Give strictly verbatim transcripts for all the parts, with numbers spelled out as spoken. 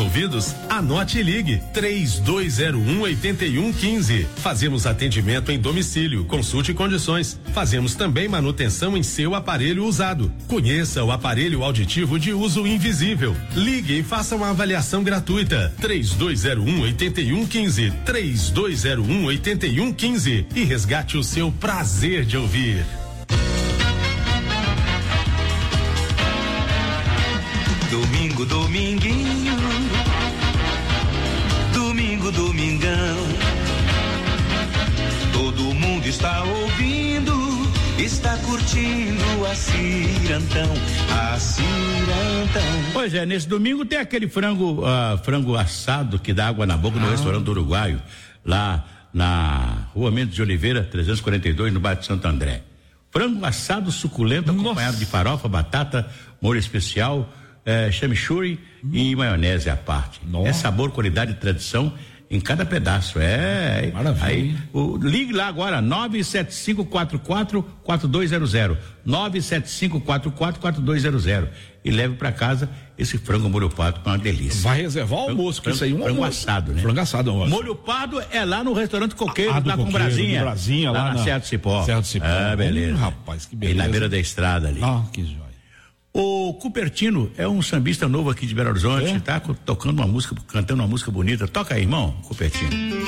ouvidos? Anote e ligue três dois zero um oito um um cinco. Fazemos atendimento em domicílio, consulte condições. Fazemos também manutenção em seu aparelho usado. Conheça o aparelho auditivo de uso invisível. Ligue e faça uma avaliação gratuita. três dois zero um oito um um cinco. três dois zero um oito um um cinco e resgate o seu prazer de ouvir. Domingo, dominguinho, domingo, domingão, todo mundo está ouvindo, está curtindo a Cirantão, a Cirantão. Pois é, nesse domingo tem aquele frango, uh, frango assado que dá água na boca no ah. restaurante do Uruguaio, lá na Rua Mendes de Oliveira, trezentos e quarenta e dois, no bairro de Santo André. Frango assado suculento, Nossa. acompanhado de farofa, batata, molho especial, É, chimichurri hum. e maionese à parte. Nossa. É sabor, qualidade e tradição em cada pedaço. É. Maravilha. Aí, o, ligue lá agora, nove sete cinco quatro quatro quatro dois zero zero. nove sete cinco quatro quatro quatro dois zero zero. E leve pra casa esse frango molho pardo com uma delícia. Vai reservar o almoço, que isso aí é um frango almoço. assado, né? Frango assado, almoço. Molho pardo é lá no restaurante Coqueiro, ah, lá com Brasinha. Brasinha, lá, lá na, na Serra do Cipó. Serra do Cipó. Ah, beleza. Hum, rapaz, que beleza. E na beira da estrada ali. Ah, que joia. O Cupertino é um sambista novo aqui de Belo Horizonte, é? tá tocando uma música, cantando uma música bonita. Toca aí, irmão, Cupertino.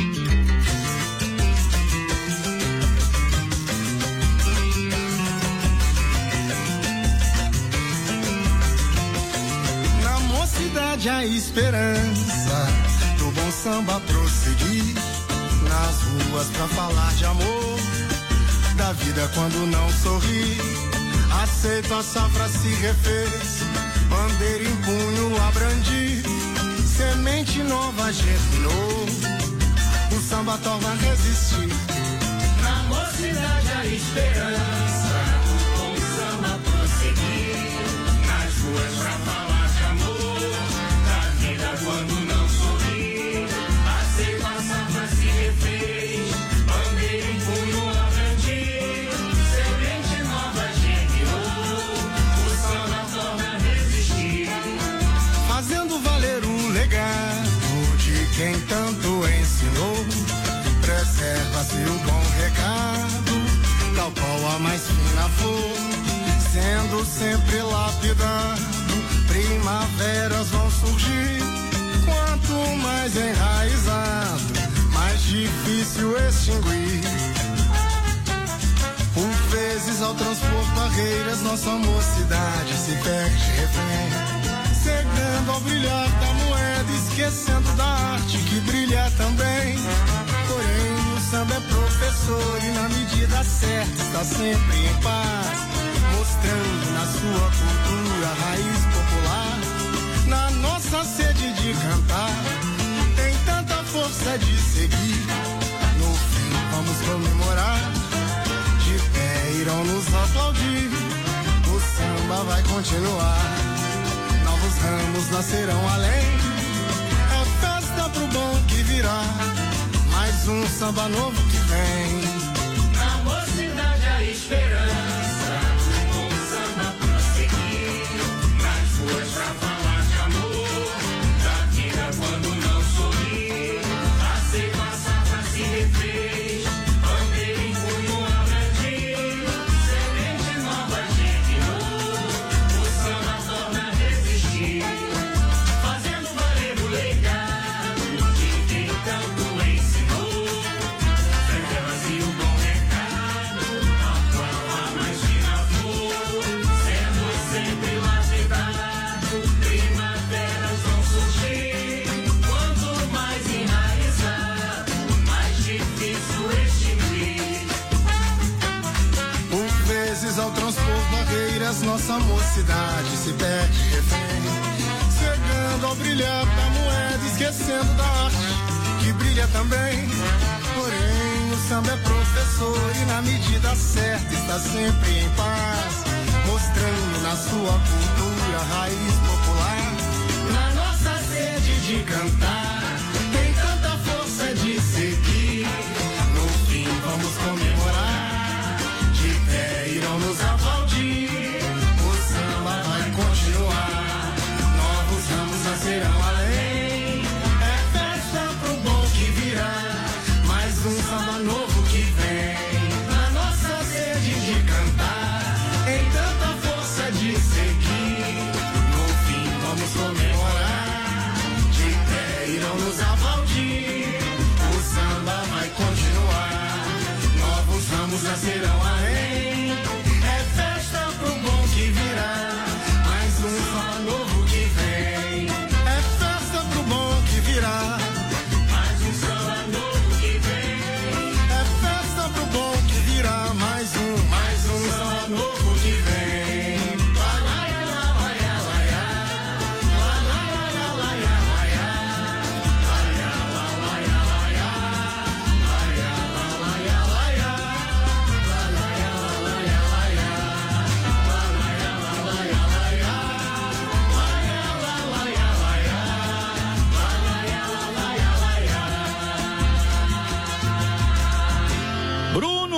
Na mocidade a esperança do bom samba prosseguir, nas ruas pra falar de amor, da vida quando não sorri. Aceito a safra se refez, bandeira em punho a brandir, semente nova germinou, o samba torna a resistir. Na mocidade a esperança, com o samba prosseguir, nas ruas pra falar de amor, da vida quando não sorri. Aceito a safra se refez, bandeira em punho a brandir, semente nova fazendo valer o legado de quem tanto ensinou. Preserva-se o bom recado, tal qual a mais fina flor, sendo sempre lapidado. Primaveras vão surgir, quanto mais enraizado, mais difícil extinguir. Por vezes ao transpor barreiras, nossa mocidade se perde refém, cegando ao brilhar da moeda, esquecendo da arte que brilha também. Porém o samba é professor e na medida certa está sempre em paz, mostrando na sua cultura a raiz popular. Na nossa sede de cantar, tem tanta força de seguir. No fim vamos comemorar, de pé irão nos aplaudir. O samba vai continuar, novos ramos nascerão além. É festa pro bom que virá, mais um samba novo que vem. Na mocidade a esperança, com o samba prosseguir, nas ruas pra falar de amor, da vida quando não sorri. Aceito a safra se refez, bandeira em punho a brandir, semente nova germinou, o samba torna a resistir, fazendo valer o legado de quem tanto ensinou. Preserva-se o bom recado, a qual a mais fina flor, sendo sempre lapidado. Primaveras vão surgir, quanto mais enraizado, mais difícil extinguir. Por vezes ao transpor barreiras, nossa mocidade se perde refém, cegando ao brilhar da moeda, esquecendo da arte que brilha também. Porém o samba é professor e na medida certa está sempre em paz, mostrando na sua cultura a raiz popular. Na nossa sede de cantar, tem tanta força de seguir. No fim vamos comemorar, de pé irão nos aplaudir. O samba vai continuar, novos ramos nascerão além.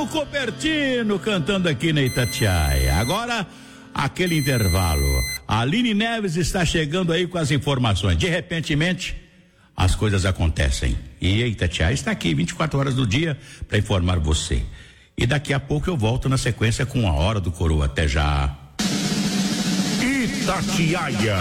Paulo Copertino cantando aqui na Itatiaia. Agora, aquele intervalo. A Aline Neves está chegando aí com as informações. De repentemente, as coisas acontecem. E a Itatiaia está aqui vinte e quatro horas do dia para informar você. E daqui a pouco eu volto na sequência com a Hora do Coroa. Até já. Itatiaia.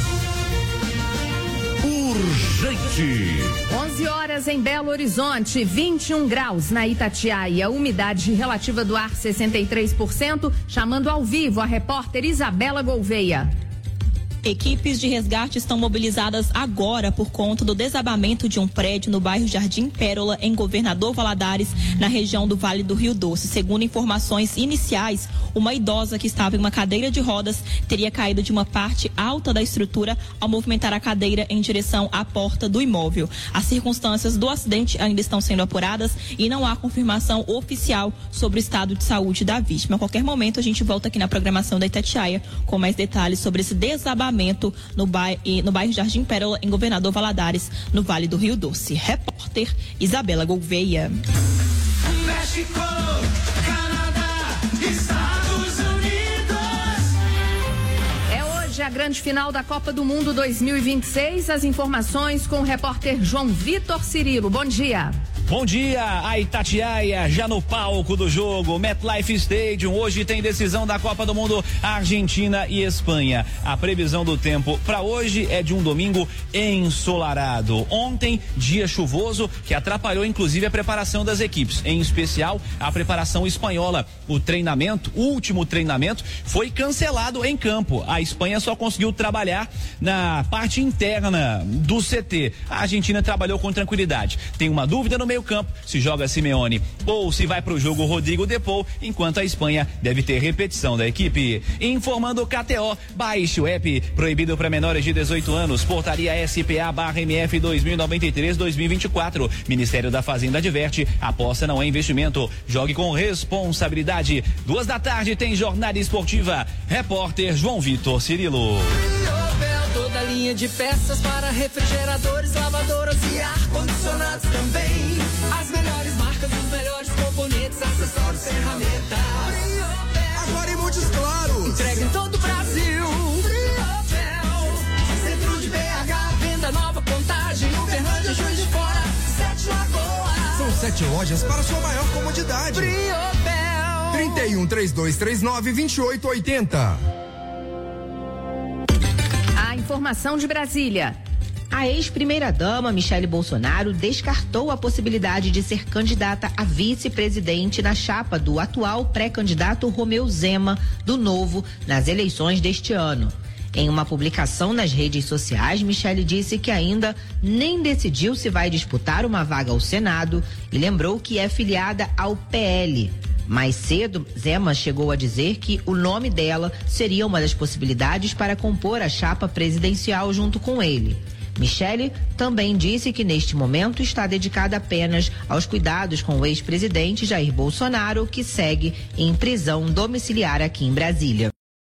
Urgente. onze horas em Belo Horizonte, vinte e um graus na Itatiaia, umidade relativa do ar sessenta e três por cento, chamando ao vivo a repórter Isabela Gouveia. Equipes de resgate estão mobilizadas agora por conta do desabamento de um prédio no bairro Jardim Pérola, em Governador Valadares, na região do Vale do Rio Doce. Segundo informações iniciais, uma idosa que estava em uma cadeira de rodas teria caído de uma parte alta da estrutura ao movimentar a cadeira em direção à porta do imóvel. As circunstâncias do acidente ainda estão sendo apuradas e não há confirmação oficial sobre o estado de saúde da vítima. A qualquer momento a gente volta aqui na programação da Itatiaia com mais detalhes sobre esse desabamento no bairro, no bairro Jardim Pérola, em Governador Valadares, no Vale do Rio Doce. Repórter Isabela Gouveia. México, Canadá, Estados Unidos. É hoje a grande final da Copa do Mundo dois mil e vinte e seis. As informações com o repórter João Vitor Cirilo. Bom dia. Bom dia, a Itatiaia já no palco do jogo, MetLife Stadium. Hoje tem decisão da Copa do Mundo, Argentina e Espanha. A previsão do tempo para hoje é de um domingo ensolarado. Ontem, dia chuvoso que atrapalhou inclusive a preparação das equipes, em especial a preparação espanhola. O treinamento, o último treinamento, foi cancelado em campo. A Espanha só conseguiu trabalhar na parte interna do C T. A Argentina trabalhou com tranquilidade. Tem uma dúvida no meio campo, se joga Simeone ou se vai pro jogo Rodrigo De Paul, enquanto a Espanha deve ter repetição da equipe. Informando o K T O, baixe o app, proibido para menores de dezoito anos, portaria S P A barra M F dois mil e noventa e três dois mil e vinte e quatro. Ministério da Fazenda adverte, aposta não é investimento, jogue com responsabilidade. Duas da tarde tem jornada esportiva. Repórter João Vitor Cirilo. Toda linha de peças para refrigeradores, lavadoras e ar-condicionados também. As melhores marcas, os melhores componentes, acessórios, ferramentas. Agora em Montes Claros. Entrega em todo o Brasil. Centro de B H, venda nova, Contagem, Uberlândia, Juiz de Fora, Sete Lagoas. São sete lojas para sua maior comodidade. Briobel. trinta e um, trinta e dois trinta e nove, vinte e oito oitenta. A informação de Brasília. A ex-primeira-dama Michele Bolsonaro descartou a possibilidade de ser candidata a vice-presidente na chapa do atual pré-candidato Romeu Zema, do Novo, nas eleições deste ano. Em uma publicação nas redes sociais, Michele disse que ainda nem decidiu se vai disputar uma vaga ao Senado e lembrou que é filiada ao P L. Mais cedo, Zema chegou a dizer que o nome dela seria uma das possibilidades para compor a chapa presidencial junto com ele. Michele também disse que neste momento está dedicada apenas aos cuidados com o ex-presidente Jair Bolsonaro, que segue em prisão domiciliar aqui em Brasília.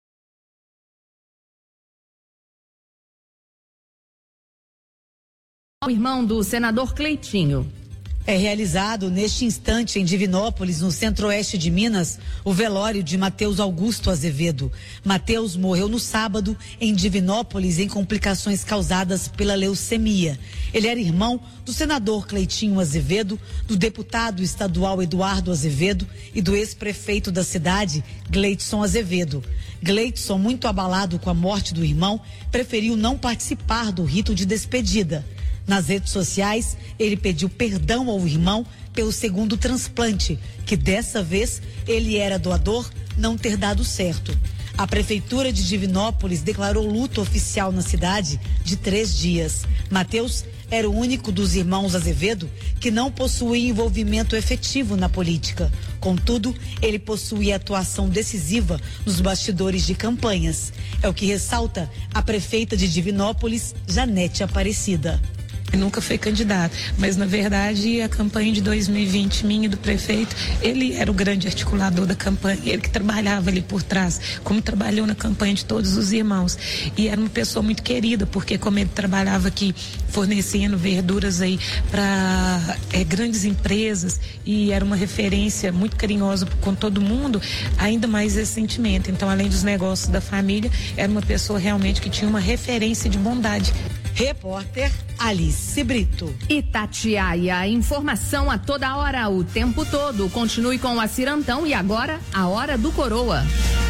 O irmão do senador Cleitinho. É realizado neste instante em Divinópolis, no centro-oeste de Minas, o velório de Mateus Augusto Azevedo. Mateus morreu no sábado em Divinópolis em complicações causadas pela leucemia. Ele era irmão do senador Cleitinho Azevedo, do deputado estadual Eduardo Azevedo e do ex-prefeito da cidade, Gleidson Azevedo. Gleidson, muito abalado com a morte do irmão, preferiu não participar do rito de despedida. Nas redes sociais, ele pediu perdão ao irmão pelo segundo transplante, que dessa vez ele era doador, não ter dado certo. A prefeitura de Divinópolis declarou luto oficial na cidade de três dias. Mateus era o único dos irmãos Azevedo que não possuía envolvimento efetivo na política. Contudo, ele possuía atuação decisiva nos bastidores de campanhas. É o que ressalta a prefeita de Divinópolis, Janete Aparecida. Nunca foi candidato, mas na verdade a campanha de dois mil e vinte, minha e do prefeito, ele era o grande articulador da campanha, ele que trabalhava ali por trás, como trabalhou na campanha de todos os irmãos, e era uma pessoa muito querida, porque como ele trabalhava aqui fornecendo verduras aí para é, grandes empresas, e era uma referência muito carinhosa com todo mundo, ainda mais esse sentimento. Então, além dos negócios da família, era uma pessoa realmente que tinha uma referência de bondade. Repórter Alice Brito. Itatiaia, informação a toda hora, o tempo todo. Continue com a Cirantão e agora a Hora do Coroa.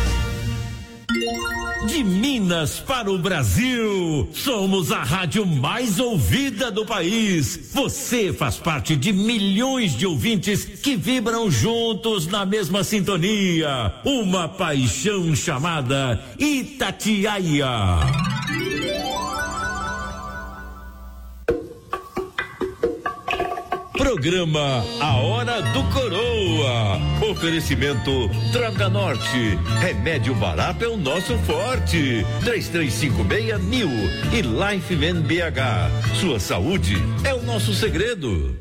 De Minas para o Brasil, somos a rádio mais ouvida do país. Você faz parte de milhões de ouvintes que vibram juntos na mesma sintonia. Uma paixão chamada Itatiaia. Programa A Hora do Coroa. Oferecimento Droga Norte. Remédio barato é o nosso forte. três três cinco seis mil e Life Man B H. Sua saúde é o nosso segredo.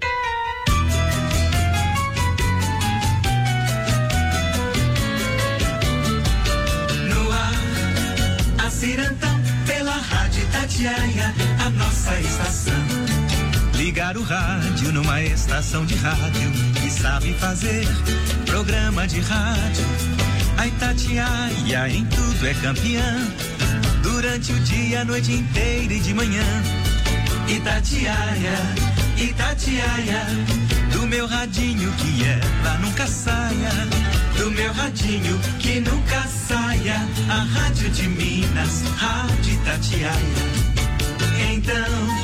No ar, a Cirantão pela Rádio Itatiaia, a nossa estação. Ligar o rádio numa estação de rádio que sabe fazer programa de rádio. A Itatiaia em tudo é campeã. Durante o dia, a noite inteira e de manhã. Itatiaia, Itatiaia, do meu radinho que ela nunca saia. Do meu radinho que nunca saia. A rádio de Minas, Rádio Itatiaia. Então...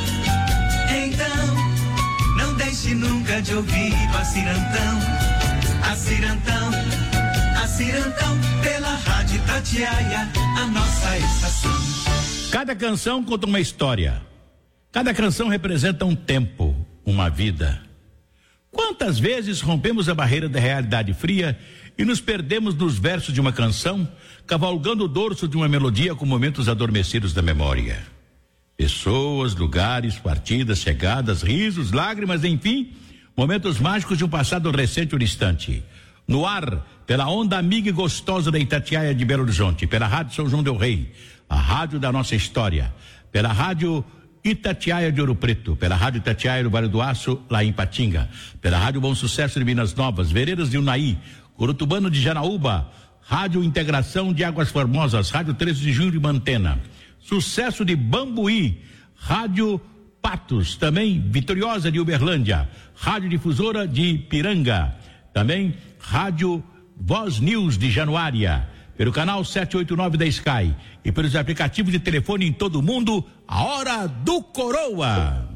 Então, não deixe nunca de ouvir a Cirantão, a Cirantão, a Cirantão, pela Rádio Itatiaia, a nossa estação. Cada canção conta uma história. Cada canção representa um tempo, uma vida. Quantas vezes rompemos a barreira da realidade fria e nos perdemos nos versos de uma canção, cavalgando o dorso de uma melodia com momentos adormecidos da memória. Pessoas, lugares, partidas, chegadas, risos, lágrimas, enfim, momentos mágicos de um passado recente ou distante. No ar, pela onda amiga e gostosa da Itatiaia de Belo Horizonte, pela Rádio São João del Rei, a rádio da nossa história, pela Rádio Itatiaia de Ouro Preto, pela Rádio Itatiaia do Vale do Aço, lá em Patinga, pela Rádio Bom Sucesso de Minas Novas, Veredas de Unaí, Corutubano de Janaúba, Rádio Integração de Águas Formosas, Rádio treze de Junho de Mantena, Sucesso de Bambuí, Rádio Patos, também Vitoriosa de Uberlândia, Rádio Difusora de Piranga, também Rádio Voz News de Januária, pelo canal setecentos e oitenta e nove da Sky e pelos aplicativos de telefone em todo o mundo, a Hora do Coroa.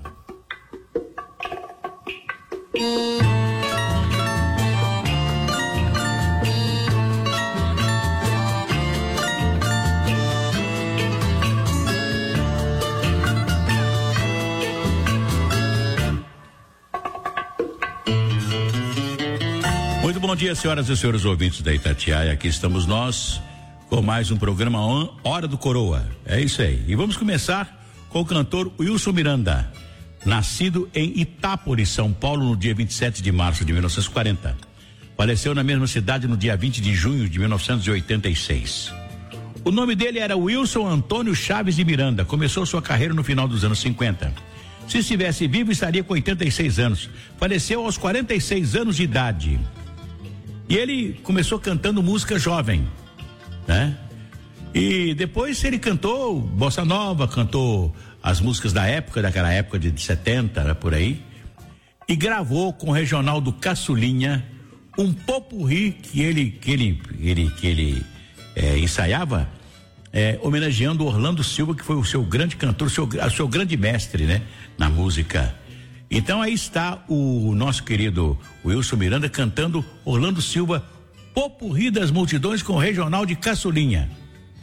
Muito bom dia, senhoras e senhores ouvintes da Itatiaia. Aqui estamos nós com mais um programa Hora do Coroa. É isso aí. E vamos começar com o cantor Wilson Miranda, nascido em Itápolis, São Paulo, no dia vinte e sete de março de mil novecentos e quarenta. Faleceu na mesma cidade no dia vinte de junho de mil novecentos e oitenta e seis. O nome dele era Wilson Antônio Chaves de Miranda. Começou sua carreira no final dos anos cinquenta. Se estivesse vivo, estaria com oitenta e seis anos. Faleceu aos quarenta e seis anos de idade. E ele começou cantando música jovem, né? E depois ele cantou bossa nova, cantou as músicas da época, daquela época de setenta, né, por aí. E gravou com o Reginaldo Caçulinha um popurrí que ele, que ele, ele, que ele é, ensaiava, é, homenageando Orlando Silva, que foi o seu grande cantor, o seu, o seu grande mestre, né? Na música. Então aí está o nosso querido Wilson Miranda cantando Orlando Silva, popurrí das multidões com o Regional de Caçulinha.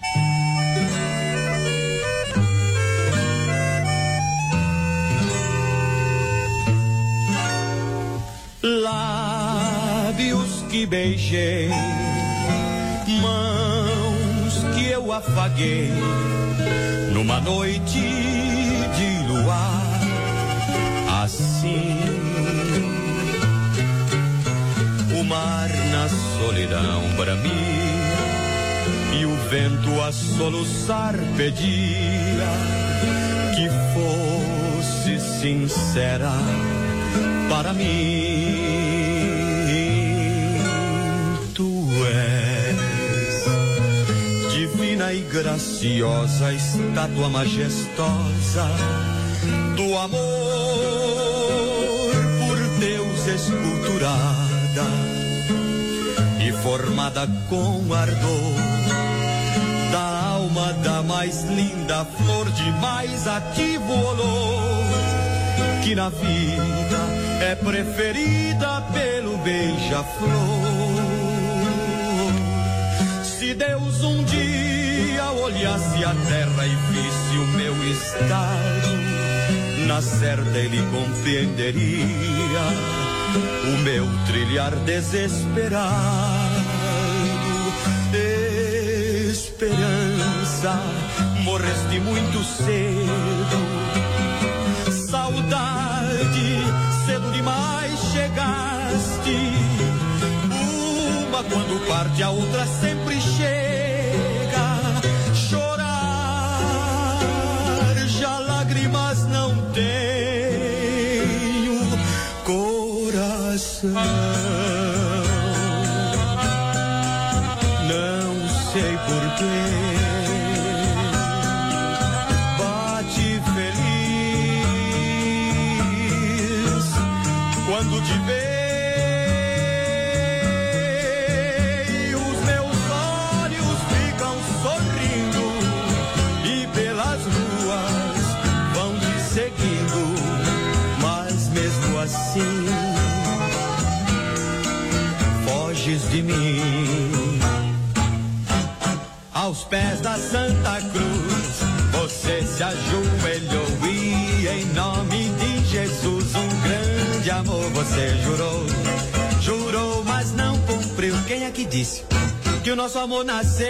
Lábios que beijei, mãos que eu afaguei, numa noite de luar, assim. O mar na solidão bramia e o vento a soluçar pedia que fosse sincera para mim. Tu és divina e graciosa, estátua majestosa do amor por Deus esculturada e formada com ardor da alma da mais linda flor de mais ativo olor, que na vida é preferida pelo beija-flor. Se Deus um dia olhasse a terra e visse o meu estado, na certa ele compreenderia o meu trilhar desesperado. Esperança, morreste muito cedo. Saudade, cedo demais chegaste. Uma quando parte, a outra sempre chega. Chorar, já lágrimas não tenho coração. Não sei porquê. Bate feliz quando te vejo. Os meus olhos ficam sorrindo e pelas ruas vão te seguindo, mas mesmo assim foges de mim. Aos pés da Santa Cruz você se ajoelhou e em nome de Jesus um grande amor você jurou. Jurou, mas não cumpriu. Quem é que disse que o nosso amor nasceu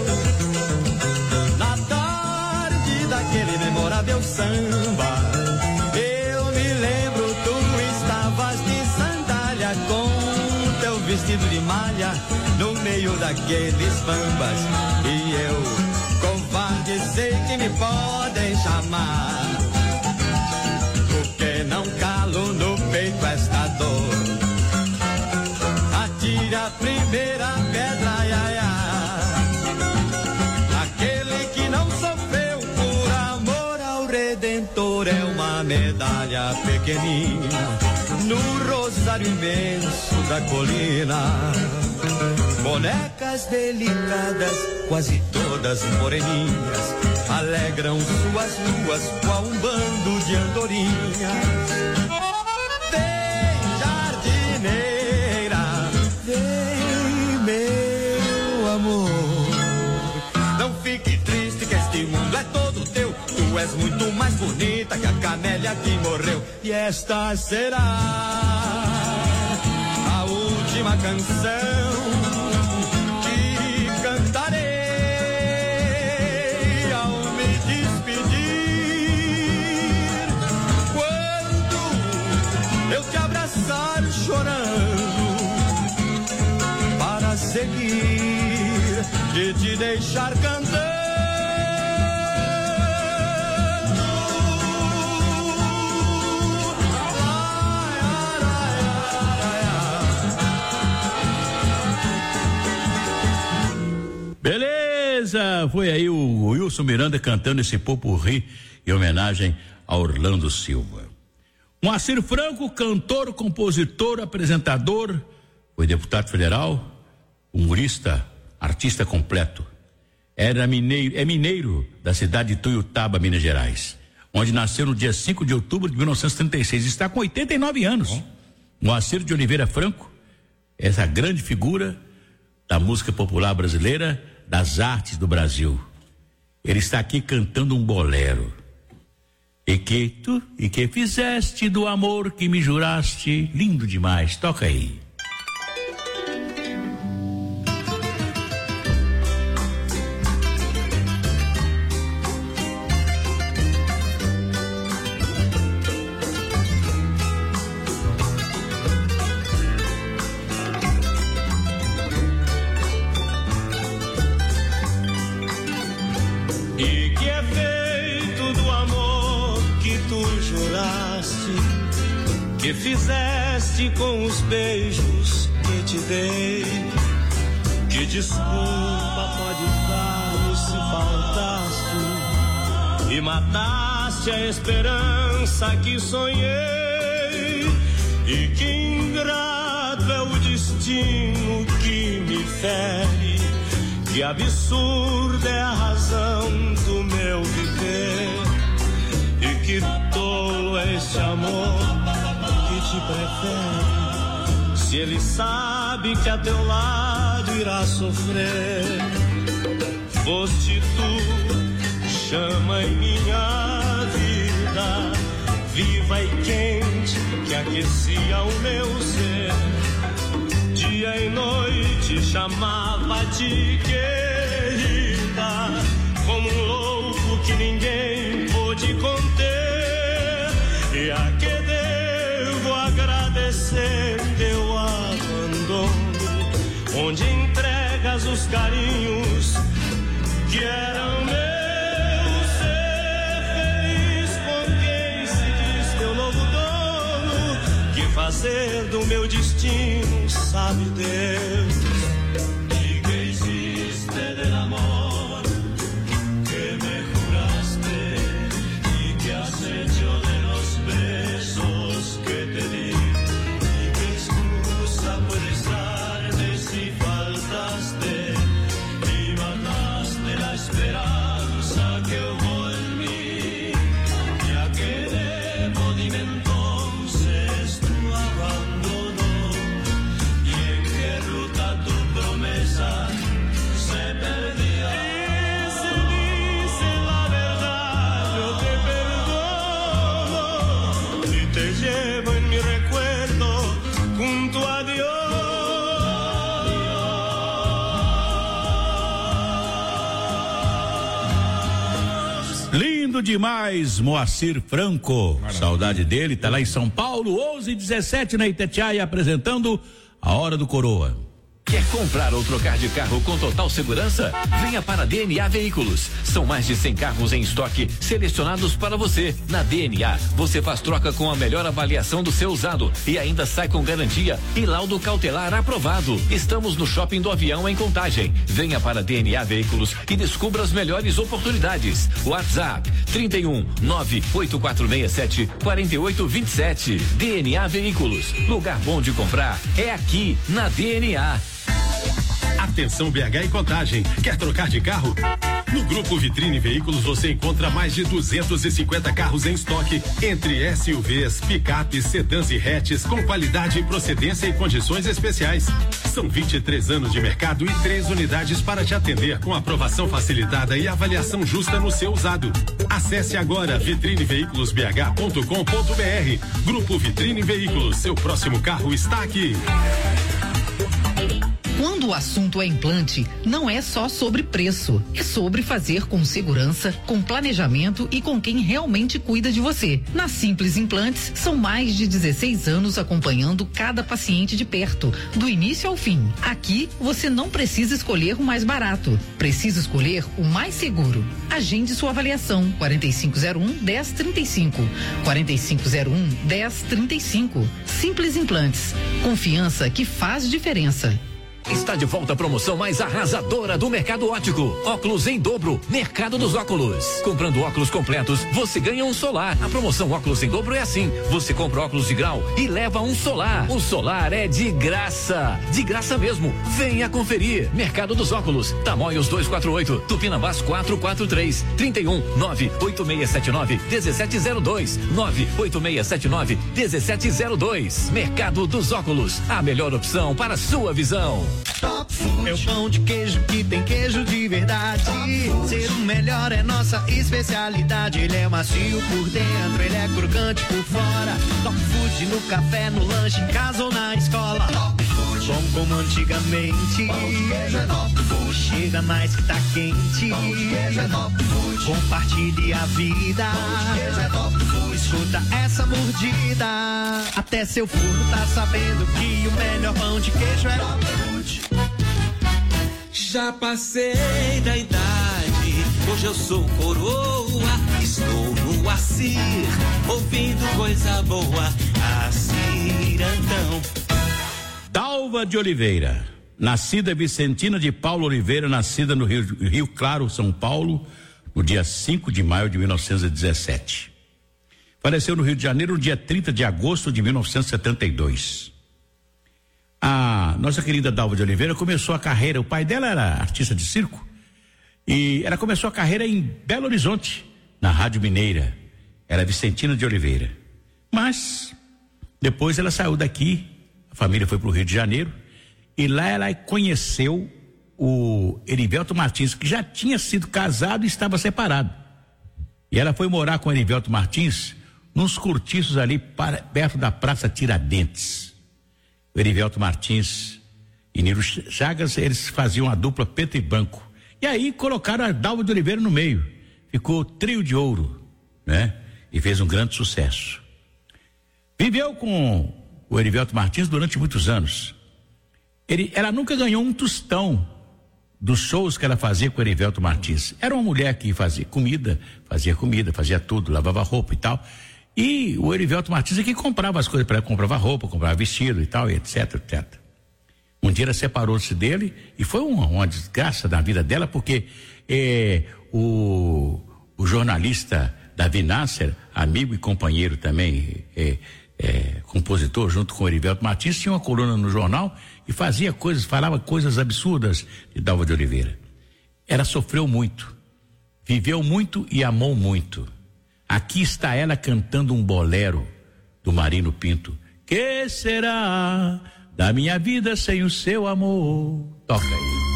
na tarde daquele memorável samba? Eu me lembro, tu estavas de sandália com teu vestido de malha no meio daqueles bambas. E eu, covarde, sei que me podem chamar, porque não calo no peito esta dor. Atire a primeira pedra, ia, ia. Aquele que não sofreu por amor ao Redentor é uma medalha pequenina no rosário imenso da colina. Bonecas delicadas, quase todas moreninhas, alegram suas ruas qual um bando de andorinhas. Vem, jardineira, vem, meu amor. Não fique triste que este mundo é todo teu. Tu és muito mais bonita que a camélia que morreu. E esta será a última canção cantarei ao me despedir. Quando eu te abraçar chorando para seguir e te deixar cantando. Beleza, foi aí o Wilson Miranda cantando esse popurrí em homenagem a Orlando Silva. Moacir Franco, cantor, compositor, apresentador, foi deputado federal, humorista, artista completo. Era mineiro, é mineiro da cidade de Tuiutaba, Minas Gerais, onde nasceu no dia cinco de outubro de mil novecentos e trinta e seis. Está com oitenta e nove anos. Oh. Moacir de Oliveira Franco, essa grande figura da música popular brasileira, das artes do Brasil. Ele está aqui cantando um bolero. E que tu, e que fizeste do amor que me juraste, lindo demais. Toca aí. que fizeste com os beijos que te dei. Que desculpa pode dar se faltaste e mataste a esperança que sonhei. E que ingrato é o destino que me fere, que absurda é a razão do meu viver. E que tolo é este amor que te prefere, se ele sabe que a teu lado irá sofrer. Foste tu, chama em minha vida, viva e quente, que aquecia o meu ser. Dia e noite chamava-te querida, como um louco que ninguém pôde conter. E a que devo agradecer teu abandono, onde entregas os carinhos que eram meus. Fazer do meu destino, sabe Deus. ¿Y qué hiciste del amor que me juraste? ¿Y qué has hecho de los besos que te di? ¿Y qué excusa puedes darme si faltaste y mataste la esperanza que hubo en mí? ¿Ya que debo dime entonces abandono, y en qué ruta tu promesa se perdió? Dice, dice la verdad, yo te perdono y te llevo en mi recuerdo junto a Dios. Lindo demais, Moacir Franco. Maravilha. Saudade dele, tá lá em São Paulo, onze e dezessete na Itatiaia, apresentando A Hora do Coroa. Quer comprar ou trocar de carro com total segurança? Venha para a D N A Veículos. São mais de cem carros em estoque selecionados para você. Na D N A, você faz troca com a melhor avaliação do seu usado e ainda sai com garantia e laudo cautelar aprovado. Estamos no Shopping do Avião em Contagem. Venha para a D N A Veículos e descubra as melhores oportunidades. WhatsApp trinta e um, nove oito quatro seis sete, quatro oito dois sete. D N A Veículos. Lugar bom de comprar é aqui na D N A. Atenção B H e Contagem, quer trocar de carro? No Grupo Vitrine Veículos você encontra mais de duzentos e cinquenta carros em estoque, entre S U Vs, picapes, sedãs e hatches com qualidade, procedência e condições especiais. São vinte e três anos de mercado e três unidades para te atender com aprovação facilitada e avaliação justa no seu usado. Acesse agora vitrine veículos b h ponto com ponto b r. Grupo Vitrine Veículos, seu próximo carro está aqui. Quando o assunto é implante, não é só sobre preço, é sobre fazer com segurança, com planejamento e com quem realmente cuida de você. Na Simples Implantes, são mais de dezesseis anos acompanhando cada paciente de perto, do início ao fim. Aqui, você não precisa escolher o mais barato, precisa escolher o mais seguro. Agende sua avaliação, quarenta e cinco zero um, dez trinta e cinco, quarenta e cinco zero um, dez trinta e cinco. Simples Implantes, confiança que faz diferença. Está de volta a promoção mais arrasadora do Mercado Óptico. Óculos em dobro, Mercado dos Óculos. Comprando óculos completos, você ganha um solar. A promoção óculos em dobro é assim: você compra óculos de grau e leva um solar. O solar é de graça, de graça mesmo. Venha conferir. Mercado dos Óculos, Tamoios duzentos e quarenta e oito, Tupinambás quatrocentos e quarenta e três, trinta e um, nove oito seis sete nove, um sete zero dois, nove oito seis sete nove, um sete zero dois. Mercado dos Óculos, a melhor opção para a sua visão. Top Food é o pão de queijo que tem queijo de verdade. Ser o melhor é nossa especialidade. Ele é macio por dentro, ele é crocante por fora. Top Food no café, no lanche, em casa ou na escola. Top Food, bom como antigamente. Pão de queijo é Top Food. Chega mais que tá quente. Pão de queijo é Top Food. Compartilhe a vida. Pão de queijo é Top Food. Escuta essa mordida. Até seu forno tá sabendo que o melhor pão de queijo é Top Food. Já passei da idade, hoje eu sou coroa, estou no Acir, ouvindo coisa boa, assim erro. Dalva de Oliveira, nascida Vicentina de Paulo Oliveira, nascida no Rio, Rio Claro, São Paulo, no dia cinco de maio de mil novecentos e dezessete. Faleceu no Rio de Janeiro no dia trinta de agosto de mil novecentos e setenta e dois. A nossa querida Dalva de Oliveira começou a carreira, o pai dela era artista de circo, e ela começou a carreira em Belo Horizonte, na Rádio Mineira. Era Vicentina de Oliveira. Mas depois ela saiu daqui, a família foi para o Rio de Janeiro, e lá ela conheceu o Erivelto Martins, que já tinha sido casado e estava separado. E ela foi morar com o Erivelto Martins nos cortiços ali para, perto da Praça Tiradentes. O Erivelto Martins e Nilo Chagas, eles faziam a dupla preto e branco. E aí colocaram a Dalva de Oliveira no meio. Ficou trio de ouro, né? E fez um grande sucesso. Viveu com o Erivelto Martins durante muitos anos. Ele, ela nunca ganhou um tostão dos shows que ela fazia com o Erivelto Martins. Era uma mulher que fazia comida, fazia comida, fazia tudo, lavava roupa e tal. E o Erivelto Martins é que comprava as coisas para ela, comprava roupa, comprava vestido e tal, e etc, etcétera. Um dia ela separou-se dele e foi uma, uma desgraça na vida dela, porque eh, o, o jornalista Davi Nasser, amigo e companheiro também, é, é, compositor junto com o Erivelto Martins, tinha uma coluna no jornal e fazia coisas, falava coisas absurdas de Dalva de Oliveira. Ela sofreu muito, viveu muito e amou muito. Aqui está ela cantando um bolero do Marino Pinto. Que será da minha vida sem o seu amor? Toca aí.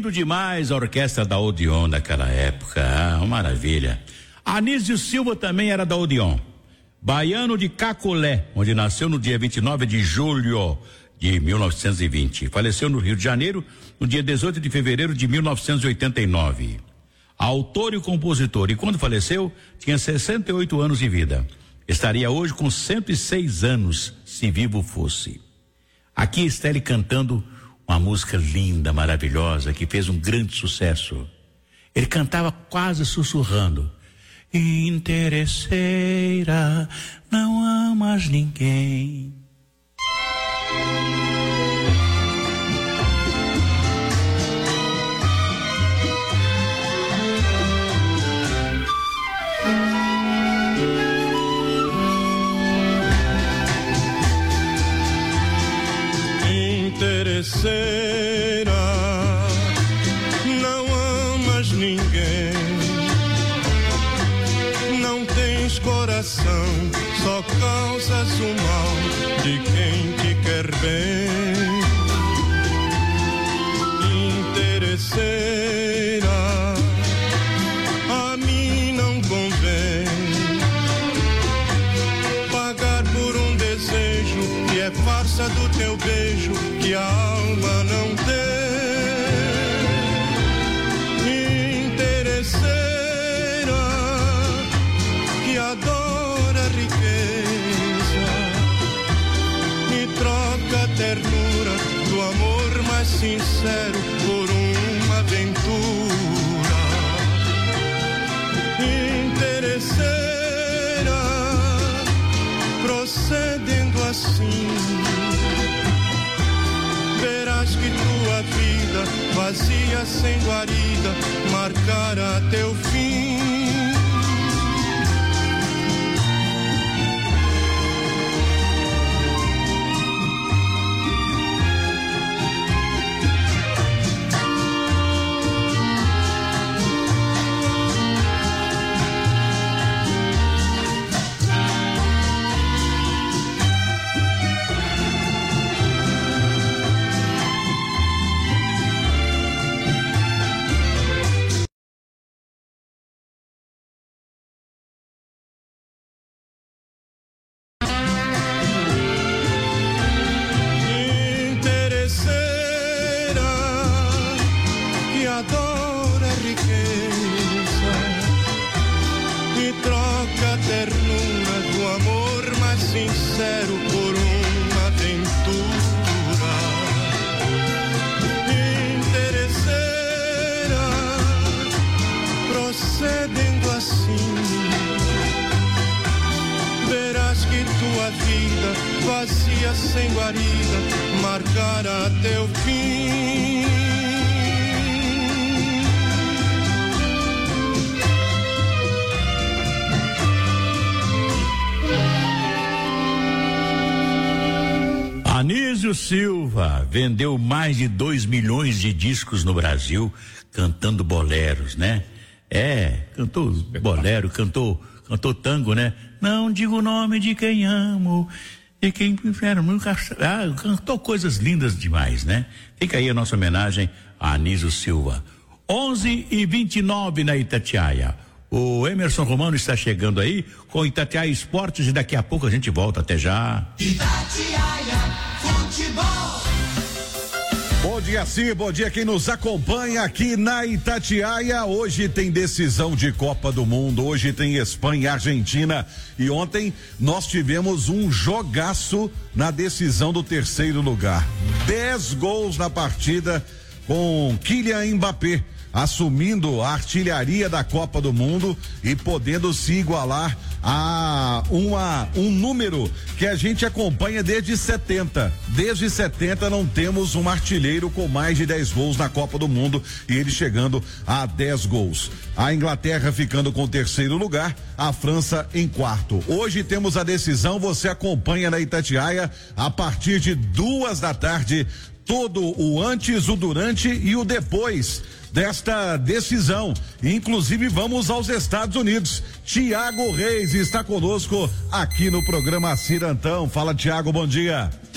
Lindo demais a orquestra da Odeon naquela época, ah, uma maravilha. Anísio Silva também era da Odeon. Baiano de Cacolé, onde nasceu no dia vinte e nove de julho de mil novecentos e vinte. Faleceu no Rio de Janeiro no dia dezoito de fevereiro de mil novecentos e oitenta e nove. Autor e compositor, e quando faleceu, tinha sessenta e oito anos de vida. Estaria hoje com cento e seis anos, se vivo fosse. Aqui está ele cantando uma música linda, maravilhosa, que fez um grande sucesso. Ele cantava quase sussurrando. Interesseira, não amas ninguém. Interesseira, não amas ninguém, não tens coração, só causas o mal de quem te quer bem. Interesseira, a mim não convém pagar por um desejo que é farsa do teu beijo, que a alma não tem. Interesseira, que adora a riqueza e troca a ternura do amor mais sincero por uma aventura. Interesseira, procedendo assim, verás que tua vida, vazia sem guarida, marcará teu fim. Sem guarida, marcará teu fim. Anísio Silva vendeu mais de dois milhões de discos no Brasil, cantando boleros, né? É, cantou bolero, cantou, cantou tango, né? Não digo o nome de quem amo. E quem nunca ah, cantou coisas lindas demais, né? Fica aí a nossa homenagem a Anísio Silva. onze e vinte e nove na Itatiaia. O Emerson Romano está chegando aí com Itatiaia Esportes e daqui a pouco a gente volta. Até já. Itatiaia Futebol. Bom dia, sim, bom dia quem nos acompanha aqui na Itatiaia. Hoje tem decisão de Copa do Mundo, hoje tem Espanha e Argentina, e ontem nós tivemos um jogaço na decisão do terceiro lugar. Dez gols na partida, com Kylian Mbappé assumindo a artilharia da Copa do Mundo e podendo se igualar a uma, um número que a gente acompanha desde setenta. Desde setenta não temos um artilheiro com mais de dez gols na Copa do Mundo e ele chegando a dez gols. A Inglaterra ficando com o terceiro lugar, a França em quarto. Hoje temos a decisão, você acompanha na Itatiaia a partir de duas da tarde, todo o antes, o durante e o depois desta decisão. Inclusive vamos aos Estados Unidos. Tiago Reis está conosco aqui no programa Cirantão. Fala, Tiago, bom dia.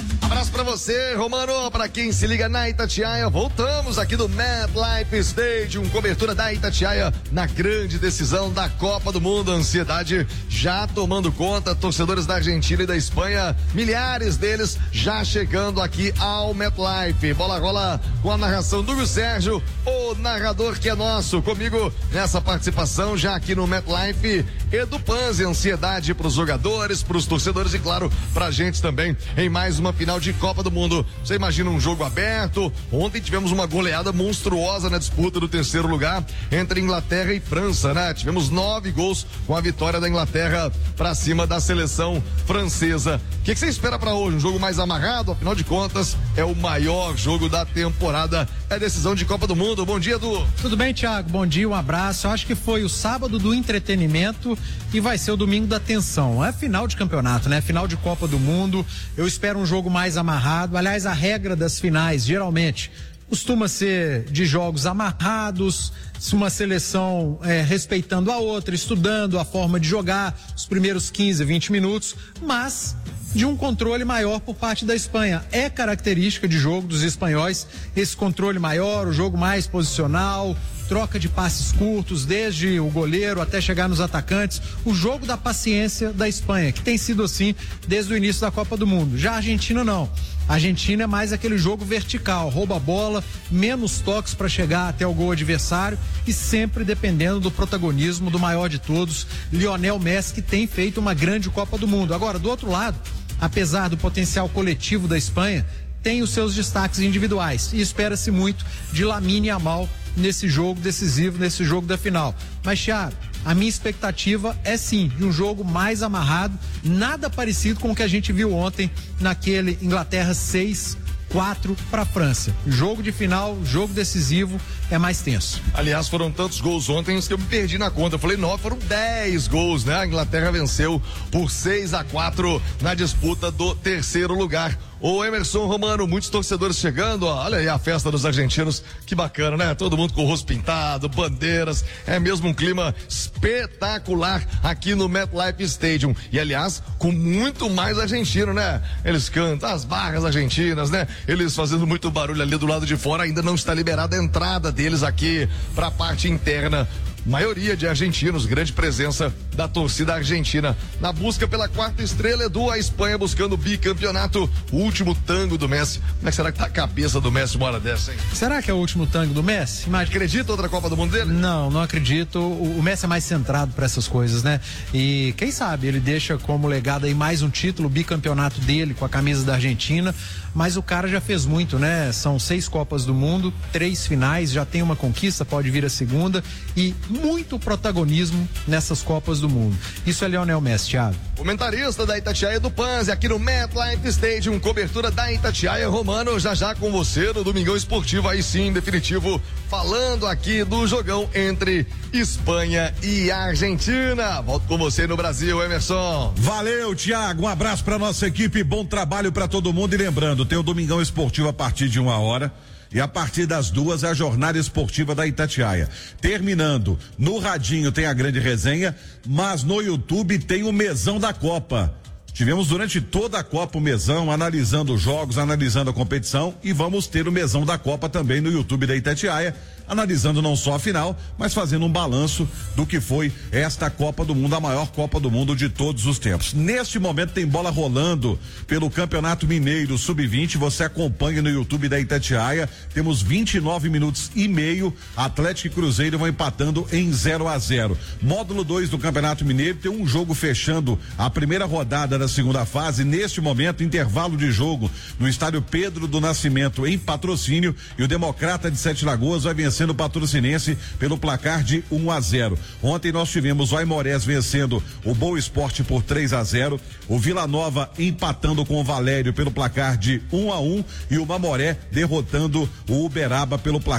Abraço pra você, Romano, pra quem se liga na Itatiaia. Voltamos aqui do MetLife Stadium, cobertura da Itatiaia na grande decisão da Copa do Mundo. A ansiedade já tomando conta, torcedores da Argentina e da Espanha, milhares deles já chegando aqui ao MetLife. Bola rola com a narração do Hugo Sérgio, o narrador que é nosso. Comigo nessa participação já aqui no MetLife, Edu Panzi. Ansiedade pros jogadores, pros torcedores e claro, pra gente também em mais uma final de Copa do Mundo. Você imagina um jogo aberto? Ontem tivemos uma goleada monstruosa na disputa do terceiro lugar entre Inglaterra e França, né? Tivemos nove gols com a vitória da Inglaterra pra cima da seleção francesa. O que, que você espera pra hoje? Um jogo mais amarrado? Afinal de contas, é o maior jogo da temporada. É decisão de Copa do Mundo. Bom dia, Edu. Tudo bem, Thiago? Bom dia, um abraço. Eu acho que foi o sábado do entretenimento e vai ser o domingo da tensão. É final de campeonato, né? Final de Copa do Mundo. Eu espero um jogo mais amarrado. Aliás, a regra das finais, geralmente, costuma ser de jogos amarrados, uma seleção é, respeitando a outra, estudando a forma de jogar, os primeiros quinze, vinte minutos, mas de um controle maior por parte da Espanha. É característica de jogo dos espanhóis esse controle maior, o jogo mais posicional, troca de passes curtos, desde o goleiro até chegar nos atacantes, o jogo da paciência da Espanha, que tem sido assim desde o início da Copa do Mundo. Já a Argentina não. A Argentina é mais aquele jogo vertical, rouba a bola, menos toques para chegar até o gol adversário e sempre dependendo do protagonismo do maior de todos, Lionel Messi, que tem feito uma grande Copa do Mundo. Agora, do outro lado, apesar do potencial coletivo da Espanha, tem os seus destaques individuais e espera-se muito de Lamine Yamal nesse jogo decisivo, nesse jogo da final. Mas, Thiago, a minha expectativa é sim, de um jogo mais amarrado, nada parecido com o que a gente viu ontem naquele Inglaterra seis quatro para a França. Jogo de final, jogo decisivo, é mais tenso. Aliás, foram tantos gols ontem que eu me perdi na conta. Eu falei, não, foram dez gols, né? A Inglaterra venceu por seis a quatro na disputa do terceiro lugar. Ô Emerson Romano, muitos torcedores chegando, ó, olha aí a festa dos argentinos, que bacana, né? Todo mundo com o rosto pintado, bandeiras, é mesmo um clima espetacular aqui no MetLife Stadium. E aliás, com muito mais argentino, né? Eles cantam as barras argentinas, né? Eles fazendo muito barulho ali do lado de fora, ainda não está liberada a entrada deles aqui para a parte interna. Maioria de argentinos, grande presença da torcida argentina. Na busca pela quarta estrela, Edu, a Espanha buscando o bicampeonato, o último tango do Messi. Como é que será que tá a cabeça do Messi uma hora dessa, hein? Será que é o último tango do Messi? Mas acredita outra Copa do Mundo dele? Não, não acredito. O, o Messi é mais centrado para essas coisas, né? E quem sabe ele deixa como legado aí mais um título, o bicampeonato dele com a camisa da Argentina. Mas o cara já fez muito, né? São seis Copas do Mundo, três finais, já tem uma conquista, pode vir a segunda e muito protagonismo nessas Copas do Mundo. Isso é Lionel Messi, Thiago. Comentarista da Itatiaia do Panzi, aqui no MetLife Stadium, cobertura da Itatiaia. Romano, já já com você no Domingão Esportivo, aí sim, definitivo, falando aqui do jogão entre Espanha e Argentina. Volto com você no Brasil, Emerson. Valeu, Thiago, um abraço pra nossa equipe, bom trabalho pra todo mundo e lembrando, tem o Domingão Esportivo a partir de uma hora. E a partir das duas, a jornada esportiva da Itatiaia. Terminando, no radinho tem a grande resenha, mas no YouTube tem o Mesão da Copa. Tivemos durante toda a Copa o Mesão, analisando os jogos, analisando a competição e vamos ter o Mesão da Copa também no YouTube da Itatiaia, analisando não só a final, mas fazendo um balanço do que foi esta Copa do Mundo, a maior Copa do Mundo de todos os tempos. Neste momento tem bola rolando pelo Campeonato Mineiro sub vinte, você acompanha no YouTube da Itatiaia, temos vinte e nove minutos e meio, Atlético e Cruzeiro vão empatando em zero a zero. Módulo dois do Campeonato Mineiro tem um jogo fechando a primeira rodada da segunda fase, neste momento intervalo de jogo no estádio Pedro do Nascimento em Patrocínio e o Democrata de Sete Lagoas vai vencer no Patrocinense pelo placar de um a zero. Ontem nós tivemos o Aimorés vencendo o Boa Esporte por três a zero, o Vila Nova empatando com o Valério pelo placar de um a um e o Mamoré derrotando o Uberaba pelo placar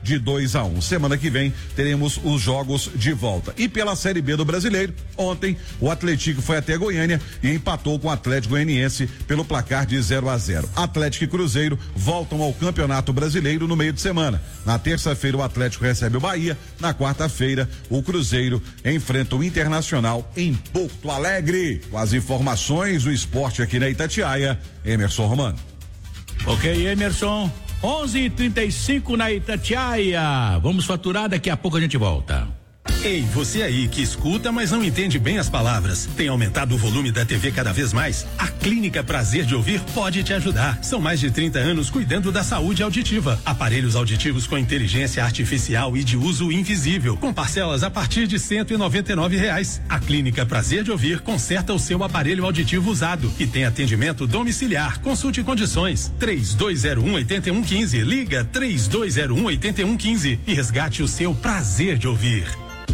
de dois a um. Semana que vem teremos os jogos de volta. E pela Série B do Brasileiro, ontem o Atlético foi até Goiânia e empatou com o Atlético Goianiense pelo placar de zero a zero. Atlético e Cruzeiro voltam ao Campeonato Brasileiro no meio de semana. Na terça-feira o Atlético recebe o Bahia, na quarta-feira o Cruzeiro enfrenta o Internacional em Porto Alegre. Com as informações do esporte aqui na Itatiaia, Emerson Romano. Ok, Emerson. onze e trinta e cinco na Itatiaia. Vamos faturar, daqui a pouco a gente volta. Ei, você aí que escuta, mas não entende bem as palavras. Tem aumentado o volume da T V cada vez mais? A Clínica Prazer de Ouvir pode te ajudar. São mais de trinta anos cuidando da saúde auditiva. Aparelhos auditivos com inteligência artificial e de uso invisível, com parcelas a partir de cento e noventa e nove reais. A Clínica Prazer de Ouvir conserta o seu aparelho auditivo usado e tem atendimento domiciliar. Consulte condições. três dois zero um, oito um um cinco. Liga três dois zero um, oito um um cinco e resgate o seu prazer de ouvir.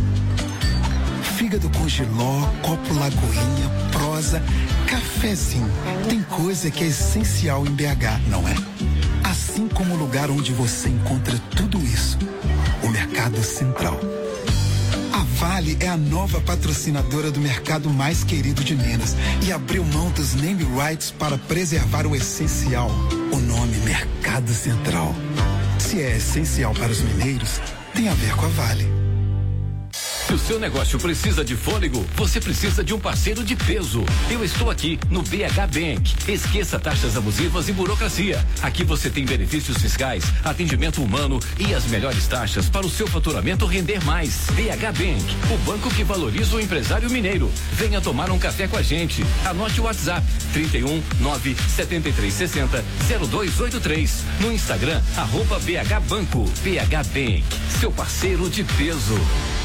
Fígado com jiló, copo Lagoinha, prosa, cafezinho. Tem coisa que é essencial em B H, não é? Assim como o lugar onde você encontra tudo isso, o Mercado Central. A Vale é a nova patrocinadora do mercado mais querido de Minas e abriu mão dos name rights para preservar o essencial, o nome Mercado Central. Se é essencial para os mineiros, tem a ver com a Vale. Se o seu negócio precisa de fôlego, você precisa de um parceiro de peso. Eu estou aqui no B H Bank. Esqueça taxas abusivas e burocracia. Aqui você tem benefícios fiscais, atendimento humano e as melhores taxas para o seu faturamento render mais. B H Bank, o banco que valoriza o empresário mineiro. Venha tomar um café com a gente. Anote o WhatsApp trinta e um, nove, setenta e três, sessenta, zero dois oito três. No Instagram, arroba B H Banco. B H Bank, seu parceiro de peso.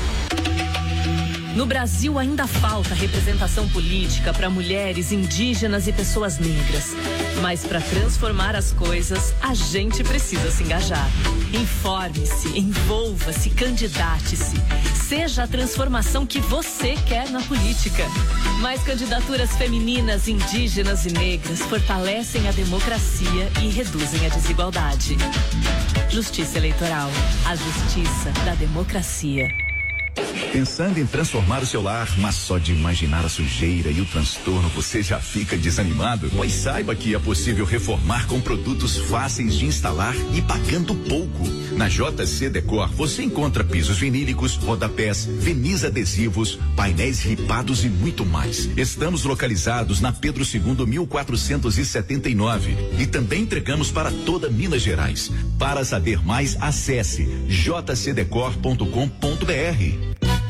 No Brasil ainda falta representação política para mulheres, indígenas e pessoas negras. Mas para transformar as coisas, a gente precisa se engajar. Informe-se, envolva-se, candidate-se. Seja a transformação que você quer na política. Mais candidaturas femininas, indígenas e negras fortalecem a democracia e reduzem a desigualdade. Justiça Eleitoral, a justiça da democracia. Pensando em transformar o seu lar, mas só de imaginar a sujeira e o transtorno você já fica desanimado? Pois saiba que é possível reformar com produtos fáceis de instalar e pagando pouco. Na J C Decor você encontra pisos vinílicos, rodapés, verniz adesivos, painéis ripados e muito mais. Estamos localizados na Pedro segundo, mil quatrocentos e setenta e nove e também entregamos para toda Minas Gerais. Para saber mais, acesse j c decor ponto com ponto b r.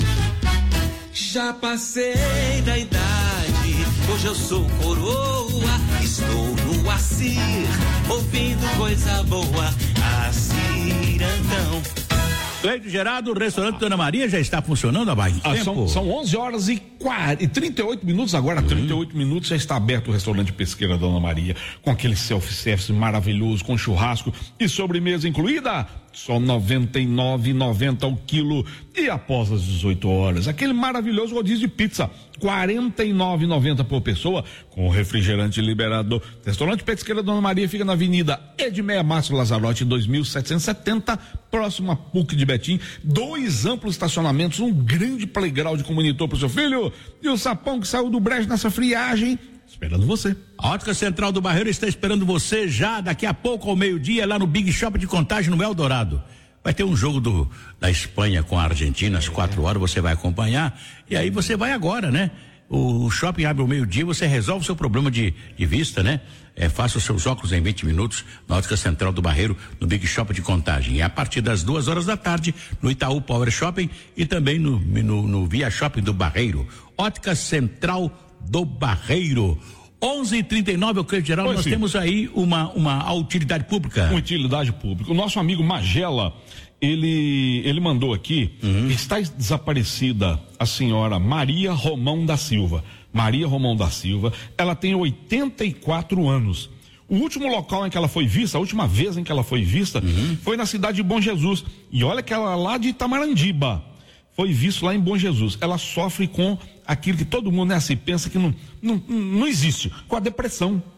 Já passei da idade, hoje eu sou coroa, estou no Acir, ouvindo coisa boa, Acirantão. Cleide Gerardo, o restaurante Dona Maria já está funcionando há mais ah, tempo? São, são onze horas e, quarenta, e trinta e oito minutos, agora uhum. trinta e oito minutos já está aberto o restaurante Pesqueira Dona Maria, com aquele self-service maravilhoso, com churrasco e sobremesa incluída, só noventa e nove reais e noventa centavos ao quilo, e após as dezoito horas, aquele maravilhoso rodízio de pizza, quarenta e nove reais e noventa centavos por pessoa, com refrigerante liberado. Restaurante Pesqueira Dona Maria fica na Avenida Edmeia Márcio Lazarotti, dois mil setecentos e setenta, próximo a P U C de Betim, dois amplos estacionamentos, um grande playground com monitor pro seu filho, e o sapão que saiu do brejo nessa friagem, esperando você. A Ótica Central do Barreiro está esperando você já daqui a pouco ao meio-dia lá no Big Shop de Contagem no Eldorado. Vai ter um jogo do, da Espanha com a Argentina às quatro horas, você vai acompanhar e aí você vai agora, né? O, o shopping abre ao meio-dia, você resolve o seu problema de, de vista, né? É, faça os seus óculos em vinte minutos na Ótica Central do Barreiro, no Big Shop de Contagem. E a partir das duas horas da tarde, no Itaú Power Shopping e também no, no, no Via Shopping do Barreiro. Ótica Central do Barreiro. onze e trinta e nove, o Cleide Geraldo, nós sim. temos aí uma, uma utilidade pública. Uma utilidade pública. O nosso amigo Magela, ele, ele mandou aqui, uhum. está desaparecida a senhora Maria Romão da Silva. Maria Romão da Silva, ela tem oitenta e quatro anos. O último local em que ela foi vista, a última vez em que ela foi vista, uhum. foi na cidade de Bom Jesus. E olha que ela é lá de Itamarandiba. Foi visto lá em Bom Jesus. Ela sofre com aquilo que todo mundo, né, assim, pensa que não, não, não existe, com a depressão.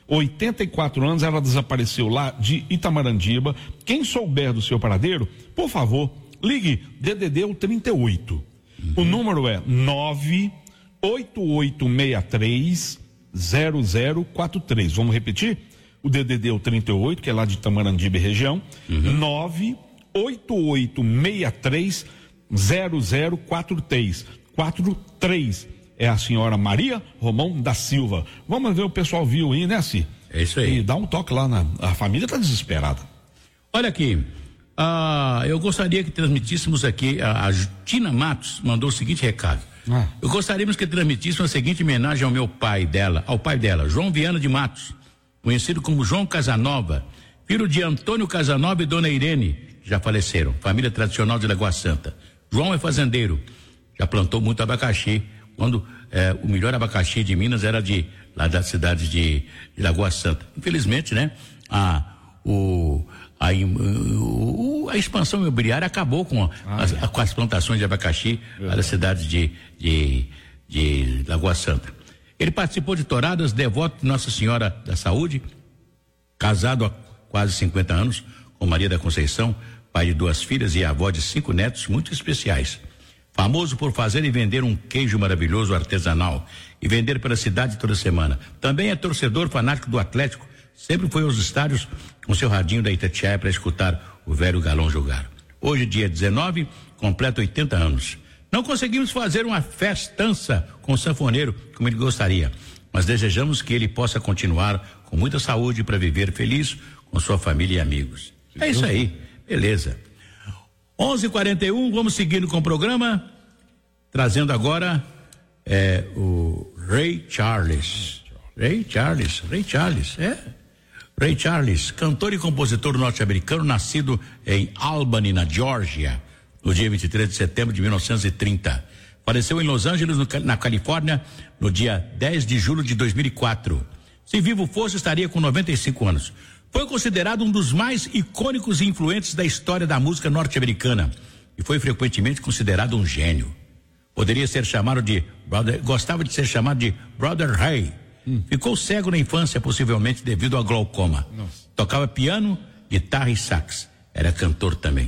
oitenta e quatro anos, ela desapareceu lá de Itamarandiba. Quem souber do seu paradeiro, por favor, ligue D D D o trinta e oito. Uhum. O número é nove oito oito seis três zero zero quatro três. Vamos repetir? O D D D o trinta e oito, que é lá de Itamarandiba e região, uhum. nove oito oito seis três zero zero quatro três. quatro três. É a senhora Maria Romão da Silva. Vamos ver, o pessoal viu aí, né, Si? É isso aí. E dá um toque lá na. A família tá desesperada. Olha aqui. Ah, eu gostaria que transmitíssemos aqui. A, a Tina Matos mandou o seguinte recado. Ah. Eu gostaríamos que transmitíssemos a seguinte homenagem ao meu pai dela, ao pai dela, João Viana de Matos, conhecido como João Casanova, filho de Antônio Casanova e Dona Irene, que já faleceram, família tradicional de Lagoa Santa. João é fazendeiro, já plantou muito abacaxi, quando eh, o melhor abacaxi de Minas era de lá da cidade de, de Lagoa Santa. Infelizmente, né? A, o, a, o, a expansão imobiliária acabou com, ah, as, é. com as plantações de abacaxi lá da cidade de, de, de Lagoa Santa. Ele participou de touradas, devoto de Nossa Senhora da Saúde, casado há quase cinquenta anos com Maria da Conceição, pai de duas filhas e avó de cinco netos muito especiais. Famoso por fazer e vender um queijo maravilhoso artesanal e vender pela cidade toda semana. Também é torcedor fanático do Atlético, sempre foi aos estádios com seu radinho da Itatiaia para escutar o velho galão jogar. Hoje, dia dezenove, completa oitenta anos. Não conseguimos fazer uma festança com o sanfoneiro como ele gostaria, mas desejamos que ele possa continuar com muita saúde para viver feliz com sua família e amigos. É isso aí, beleza. onze e quarenta e um, vamos seguindo com o programa, trazendo agora é, o Ray Charles. Ray Charles, Ray Charles, é. Ray Charles, cantor e compositor norte-americano, nascido em Albany, na Geórgia, no dia vinte e três de setembro de mil novecentos e trinta. Faleceu em Los Angeles, no, na Califórnia, no dia dez de julho de dois mil e quatro. Se vivo fosse, estaria com noventa e cinco anos. Foi considerado um dos mais icônicos e influentes da história da música norte-americana e foi frequentemente considerado um gênio. Poderia ser chamado de brother, gostava de ser chamado de Brother Ray. Hum. Ficou cego na infância, possivelmente devido ao glaucoma. Nossa. Tocava piano, guitarra e sax. Era cantor também.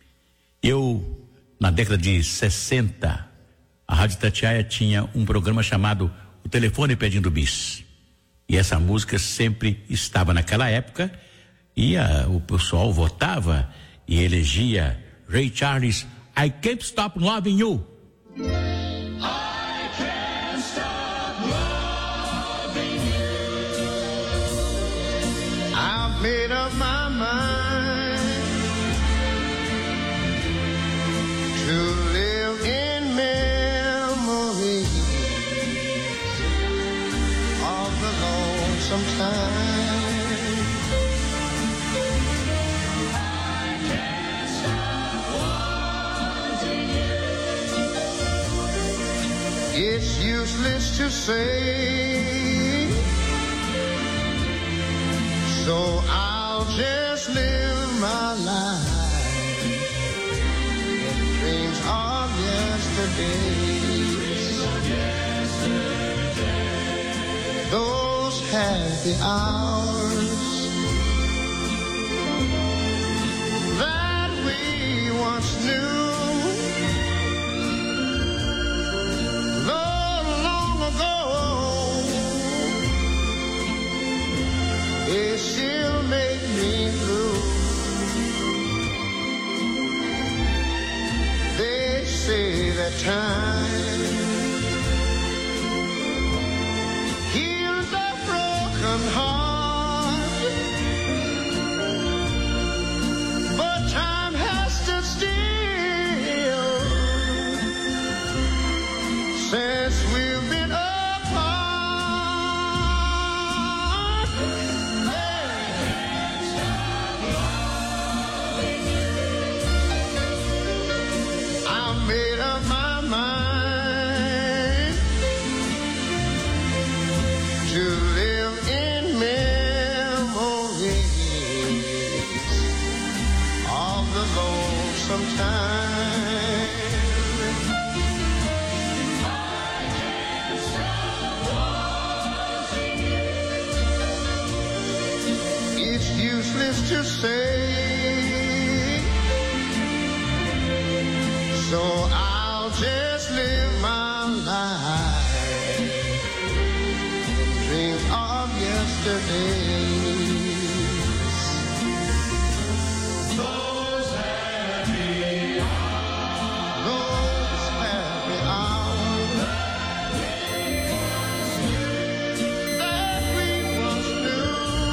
Eu, na década de sessenta, a Rádio Itatiaia tinha um programa chamado O Telefone Pedindo Bis. E essa música sempre estava naquela época e a, o pessoal votava e elegia Ray Charles, I Can't Stop Loving You. I can't stop loving you. I've made up my mind to live in memory of the lonesome time. I can't stop wanting you. It's useless to say, so I'll just live my life in dreams of yesterday. Those happy hours that we once knew, though long ago, they still make me blue. They say that time heals a broken heart, but time has stood still since we've been apart. I made up my mind to live in memories of the lonesome time. I can't stop wanting you. to say, so I'll just live my life, dream of yesterday. Those happy hours, those happy hours that we once knew.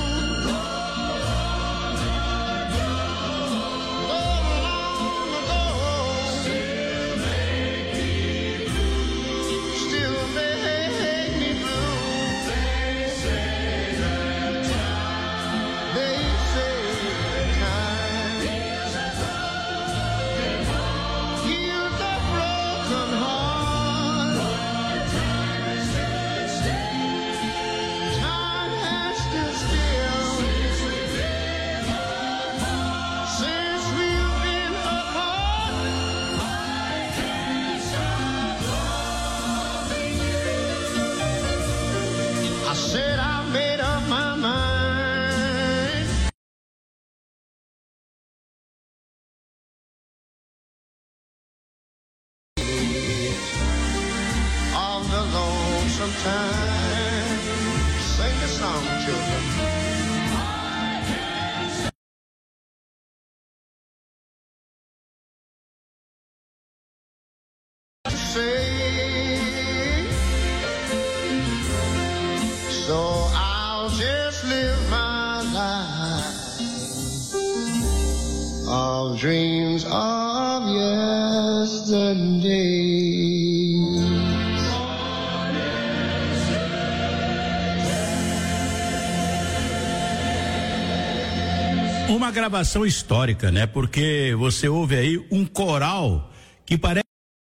I said I made up my mind. Of the lonesome time. Sing the song, children. Say, so I'll just live my life of dreams of yesterday. Uma gravação histórica, né? Porque você ouve aí um coral que parece.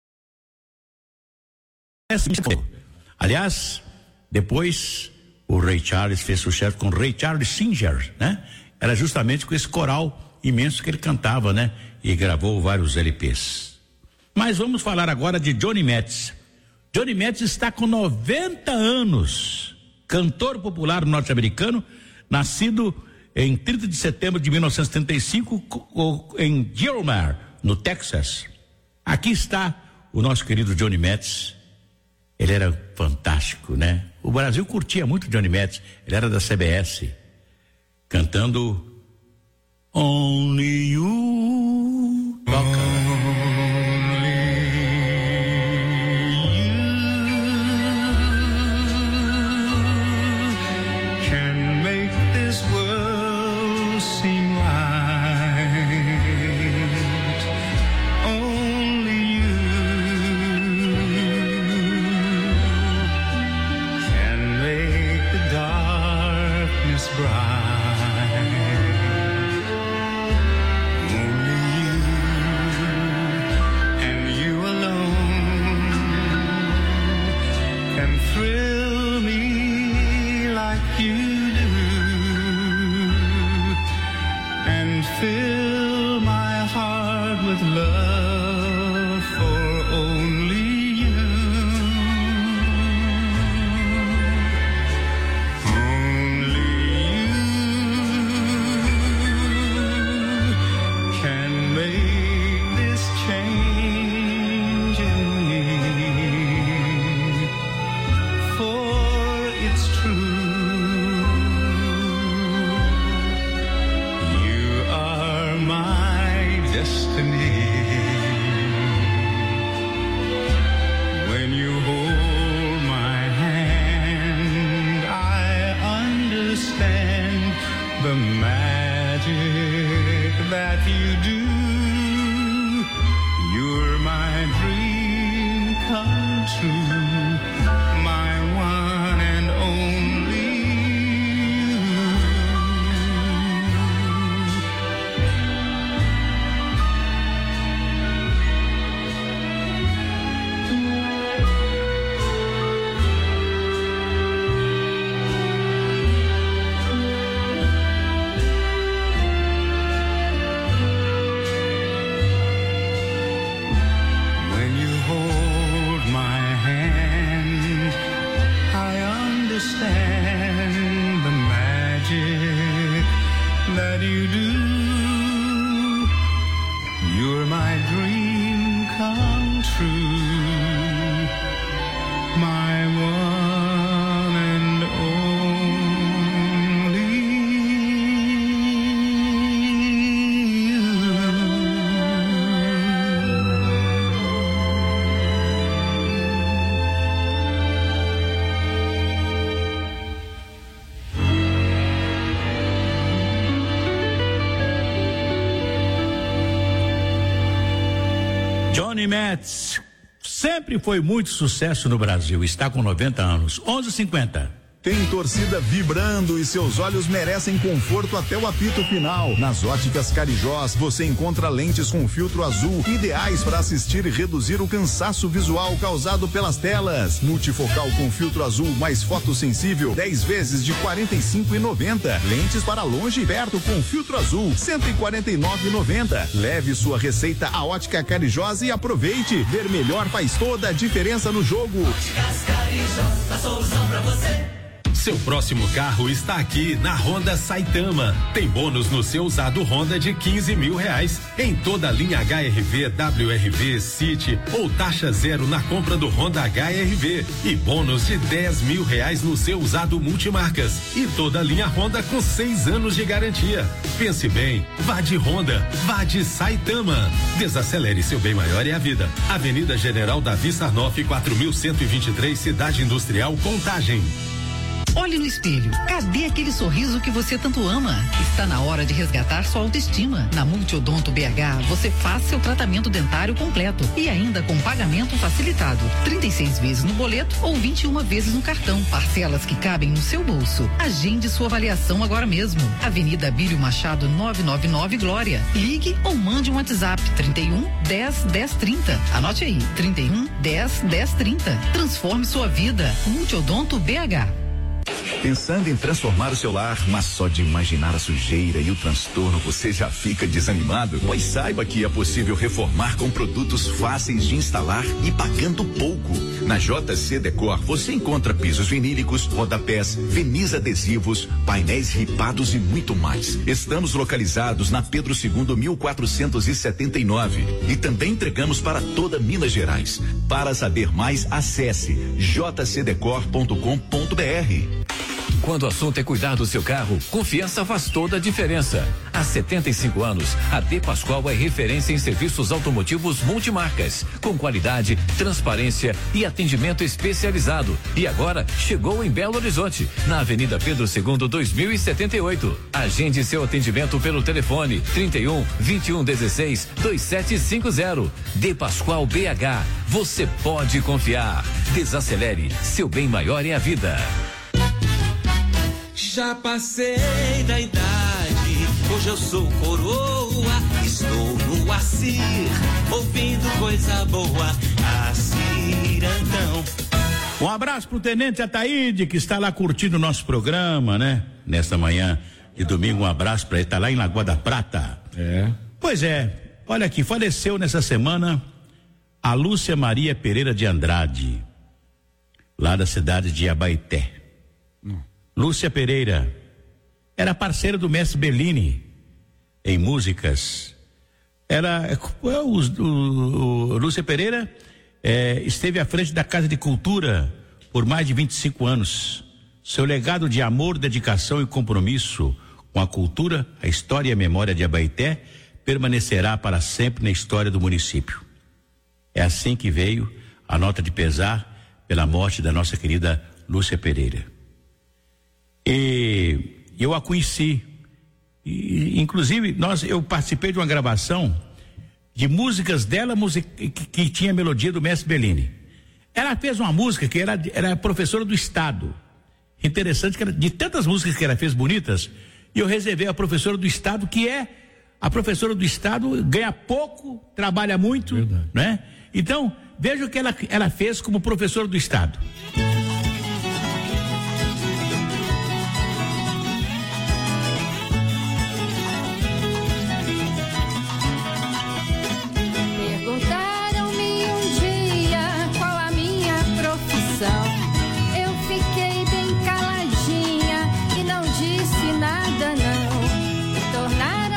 Aliás, depois o Ray Charles fez sucesso com Ray Charles Singer, né? Era justamente com esse coral imenso que ele cantava, né? E gravou vários L Ps. Mas vamos falar agora de Johnny Metz. Johnny Metz está com noventa anos, cantor popular norte-americano, nascido em trinta de setembro de mil novecentos e setenta e cinco em Gilmar, no Texas. Aqui está o nosso querido Johnny Metz. Ele era fantástico, né? O Brasil curtia muito Johnny Metz. Ele era da C B S, cantando Only You. Toca. Can make this world seem right. Only you can make the darkness bright. Only you and you alone can thrill me like you do and fill my heart with love for only you. Only you can make this change in me, for it's true. You are my destiny. When you hold my hand, I understand the magic that you do. You're my dream come true, my one and only when you hold my hand. do. You're my dream come true, my one and only you. Johnny Metz sempre foi muito sucesso no Brasil, está com noventa anos. onze e cinquenta. Tem torcida vibrando e seus olhos merecem conforto até o apito final. Nas Óticas Carijós você encontra lentes com filtro azul, ideais para assistir e reduzir o cansaço visual causado pelas telas. Multifocal com filtro azul mais fotossensível, dez vezes de quarenta e cinco reais e noventa centavos. Lentes para longe e perto com filtro azul, cento e quarenta e nove reais e noventa centavos. Leve sua receita à Ótica Carijós e aproveite. Ver melhor faz toda a diferença no jogo. Óticas Carijós, a solução pra você. Seu próximo carro está aqui na Honda Saitama. Tem bônus no seu usado Honda de quinze mil reais em toda a linha H R V, W R V, City ou taxa zero na compra do Honda H R V e bônus de dez mil reais no seu usado multimarcas e toda a linha Honda com seis anos de garantia. Pense bem, vá de Honda, vá de Saitama. Desacelere, seu bem maior é a vida. Avenida General Davi Sarnoff, quatro mil cento e vinte e três, Cidade Industrial, Contagem. Olhe no espelho. Cadê aquele sorriso que você tanto ama? Está na hora de resgatar sua autoestima. Na Multiodonto B H, você faz seu tratamento dentário completo e ainda com pagamento facilitado. trinta e seis vezes no boleto ou vinte e uma vezes no cartão. Parcelas que cabem no seu bolso. Agende sua avaliação agora mesmo. Avenida Abílio Machado, novecentos e noventa e nove, Glória. Ligue ou mande um WhatsApp trinta e um, dez, dez, trinta. Anote aí, trinta e um, dez, dez, trinta. Transforme sua vida. Multiodonto B H. Pensando em transformar o seu lar, mas só de imaginar a sujeira e o transtorno você já fica desanimado? Pois saiba que é possível reformar com produtos fáceis de instalar e pagando pouco. Na J C Decor você encontra pisos vinílicos, rodapés, verniz adesivos, painéis ripados e muito mais. Estamos localizados na Pedro segundo, mil quatrocentos e setenta e nove e também entregamos para toda Minas Gerais. Para saber mais, acesse j c decor ponto com ponto b r. Quando o assunto é cuidar do seu carro, confiança faz toda a diferença. Há setenta e cinco anos, a De Pascoal é referência em serviços automotivos multimarcas, com qualidade, transparência e atendimento especializado. E agora chegou em Belo Horizonte, na Avenida Pedro segundo, dois mil e setenta e oito. Agende seu atendimento pelo telefone trinta e um, vinte e um, dezesseis, vinte e sete cinquenta. De Pascoal B H, você pode confiar. Desacelere, seu bem maior é a vida. Já passei da idade, hoje eu sou coroa, estou no Acir, ouvindo coisa boa, Acirantão. Um abraço pro Tenente Ataíde, que está lá curtindo o nosso programa, né? Nesta manhã de domingo, um abraço para ele, tá lá em Lagoa da Prata. É. Pois é, olha aqui, faleceu nessa semana a Lúcia Maria Pereira de Andrade, lá da cidade de Abaeté. Hum. Lúcia Pereira era parceira do mestre Bellini em músicas. Era o, o, o Lúcia Pereira é, esteve à frente da Casa de Cultura por mais de vinte e cinco anos. Seu legado de amor, dedicação e compromisso com a cultura, a história e a memória de Abaeté permanecerá para sempre na história do município. É assim que veio a nota de pesar pela morte da nossa querida Lúcia Pereira. E eu a conheci, e, inclusive nós, eu participei de uma gravação de músicas dela music, que, que tinha a melodia do mestre Bellini. Ela fez uma música que era, era professora do Estado. Interessante que era, de tantas músicas que ela fez bonitas, e eu reservei a professora do Estado, que é a professora do Estado, ganha pouco, trabalha muito, verdade, né? Então, veja o que ela, ela fez como professora do Estado. Eu fiquei bem caladinha e não disse nada não. Me tornar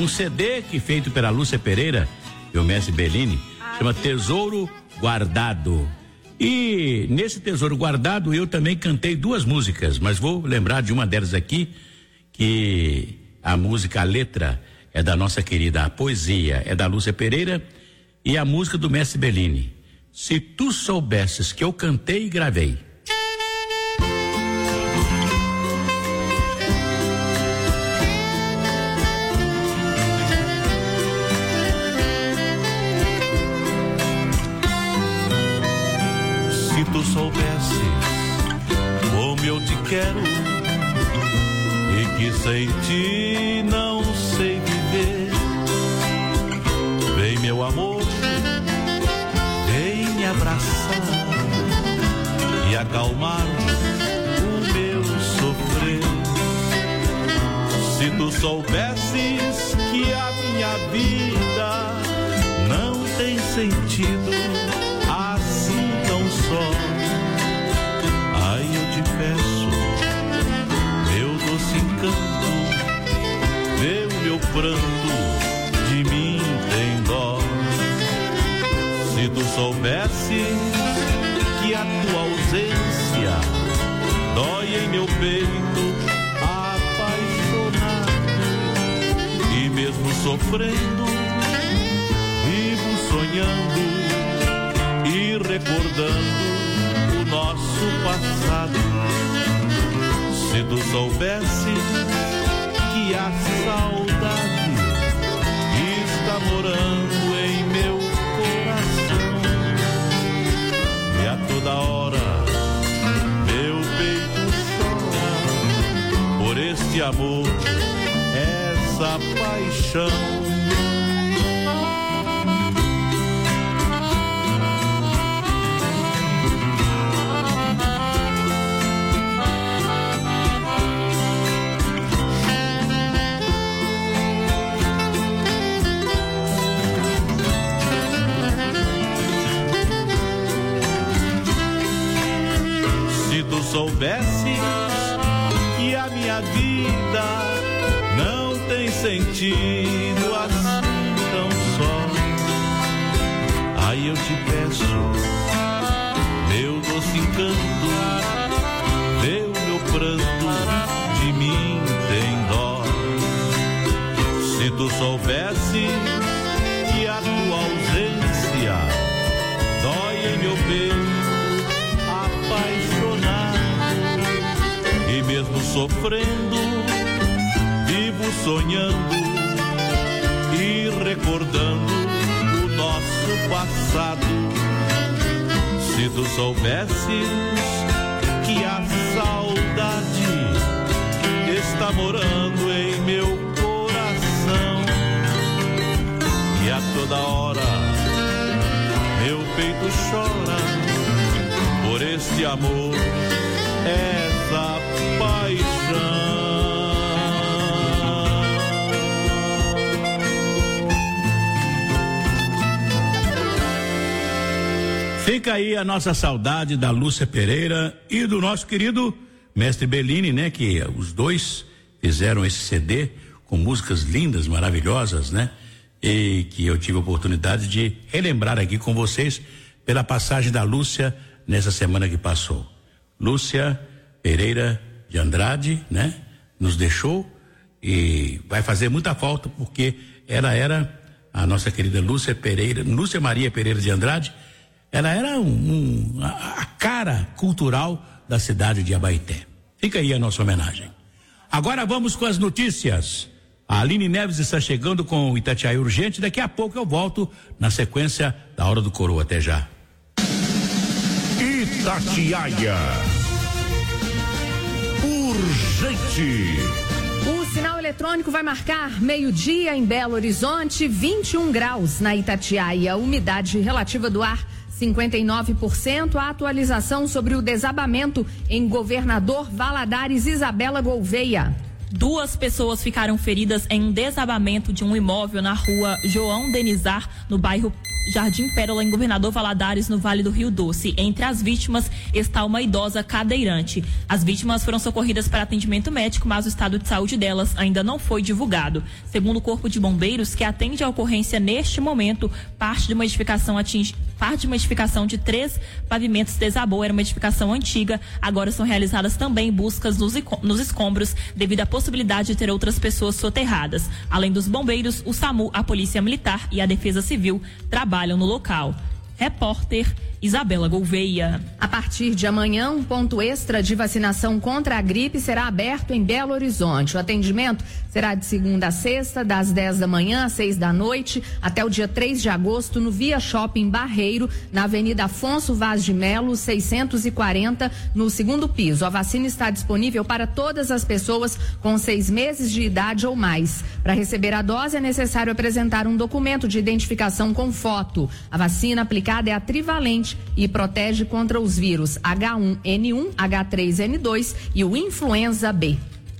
C D que feito pela Lúcia Pereira e o mestre Bellini, chama Tesouro Guardado. E nesse Tesouro Guardado eu também cantei duas músicas, mas vou lembrar de uma delas aqui, que a música, a letra é da nossa querida, a poesia é da Lúcia Pereira e a música do mestre Bellini. Se tu soubesses que eu cantei e gravei. Se tu soubesses como eu te quero e que sem ti não sei viver, vem meu amor, vem me abraçar e acalmar o meu sofrer. Se tu soubesses que a minha vida não tem sentido assim tão só, ai eu te peço, meu doce encanto, vê o meu pranto, de mim tem dó. Se tu soubesses que a tua ausência dói em meu peito, apaixonado, e mesmo sofrendo, vivo sonhando e recordando o nosso passado. Se tu soubesses que a saudade está morando em meu coração, e a toda hora meu peito chora por este amor, essa paixão. Soubesses que a minha vida não tem sentido assim tão só, aí eu te peço, meu doce encanto, vê o meu pranto, de mim tem dó. Se tu soubesses que a tua ausência dói em meu peito, apaixonado, e mesmo sofrendo, vivo sonhando e recordando o nosso passado. Se tu soubesses que a saudade está morando em meu coração, e a toda hora meu peito chora por este amor, essa paixão. Fica aí a nossa saudade da Lúcia Pereira e do nosso querido mestre Bellini, né? Que os dois fizeram esse C D com músicas lindas, maravilhosas, né? E que eu tive a oportunidade de relembrar aqui com vocês pela passagem da Lúcia nessa semana que passou. Lúcia Pereira de Andrade, né? Nos deixou e vai fazer muita falta porque ela era a nossa querida Lúcia Pereira, Lúcia Maria Pereira de Andrade, ela era um, um, a, a cara cultural da cidade de Abaeté. Fica aí a nossa homenagem. Agora vamos com as notícias. A Aline Neves está chegando com o Itatiaia Urgente, daqui a pouco eu volto na sequência da Hora do Coroa, até já. Itatiaia Urgente. O sinal eletrônico vai marcar meio-dia em Belo Horizonte, vinte e um graus na Itatiaia. Umidade relativa do ar cinquenta e nove por cento. A atualização sobre o desabamento em Governador Valadares, Isabela Gouveia. Duas pessoas ficaram feridas em um desabamento de um imóvel na rua João Denizar, no bairro Jardim Pérola, em Governador Valadares, no Vale do Rio Doce. Entre as vítimas está uma idosa cadeirante. As vítimas foram socorridas para atendimento médico, mas o estado de saúde delas ainda não foi divulgado. Segundo o Corpo de Bombeiros, que atende a ocorrência neste momento, parte de uma edificação atinge, parte de uma edificação de três pavimentos desabou, era uma edificação antiga. Agora são realizadas também buscas nos, nos escombros, devido à possibilidade de ter outras pessoas soterradas. Além dos bombeiros, o SAMU, a Polícia Militar e a Defesa Civil trabalham no local. Repórter Isabela Gouveia. A partir de amanhã, um ponto extra de vacinação contra a gripe será aberto em Belo Horizonte. O atendimento será de segunda a sexta, das dez da manhã às seis da noite, até o dia três de agosto, no Via Shopping Barreiro, na Avenida Afonso Vaz de Melo, seiscentos e quarenta, no segundo piso. A vacina está disponível para todas as pessoas com seis meses de idade ou mais. Para receber a dose, é necessário apresentar um documento de identificação com foto. A vacina aplicada é a trivalente e protege contra os vírus H um N um, H três N dois e o influenza B.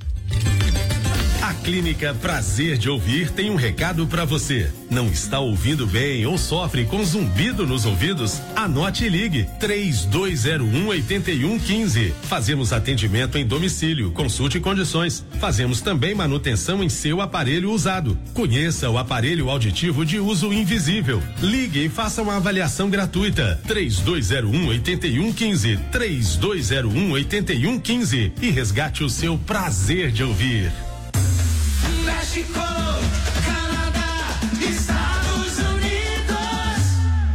A Clínica Prazer de Ouvir tem um recado para você. Não está ouvindo bem ou sofre com zumbido nos ouvidos? Anote e ligue três dois zero um, oito um um cinco. Fazemos atendimento em domicílio, consulte condições. Fazemos também manutenção em seu aparelho usado. Conheça o aparelho auditivo de uso invisível. Ligue e faça uma avaliação gratuita. três dois zero um, oito um um cinco. três dois zero um, oito um um cinco e resgate o seu prazer de ouvir. México, Canadá, Estados Unidos.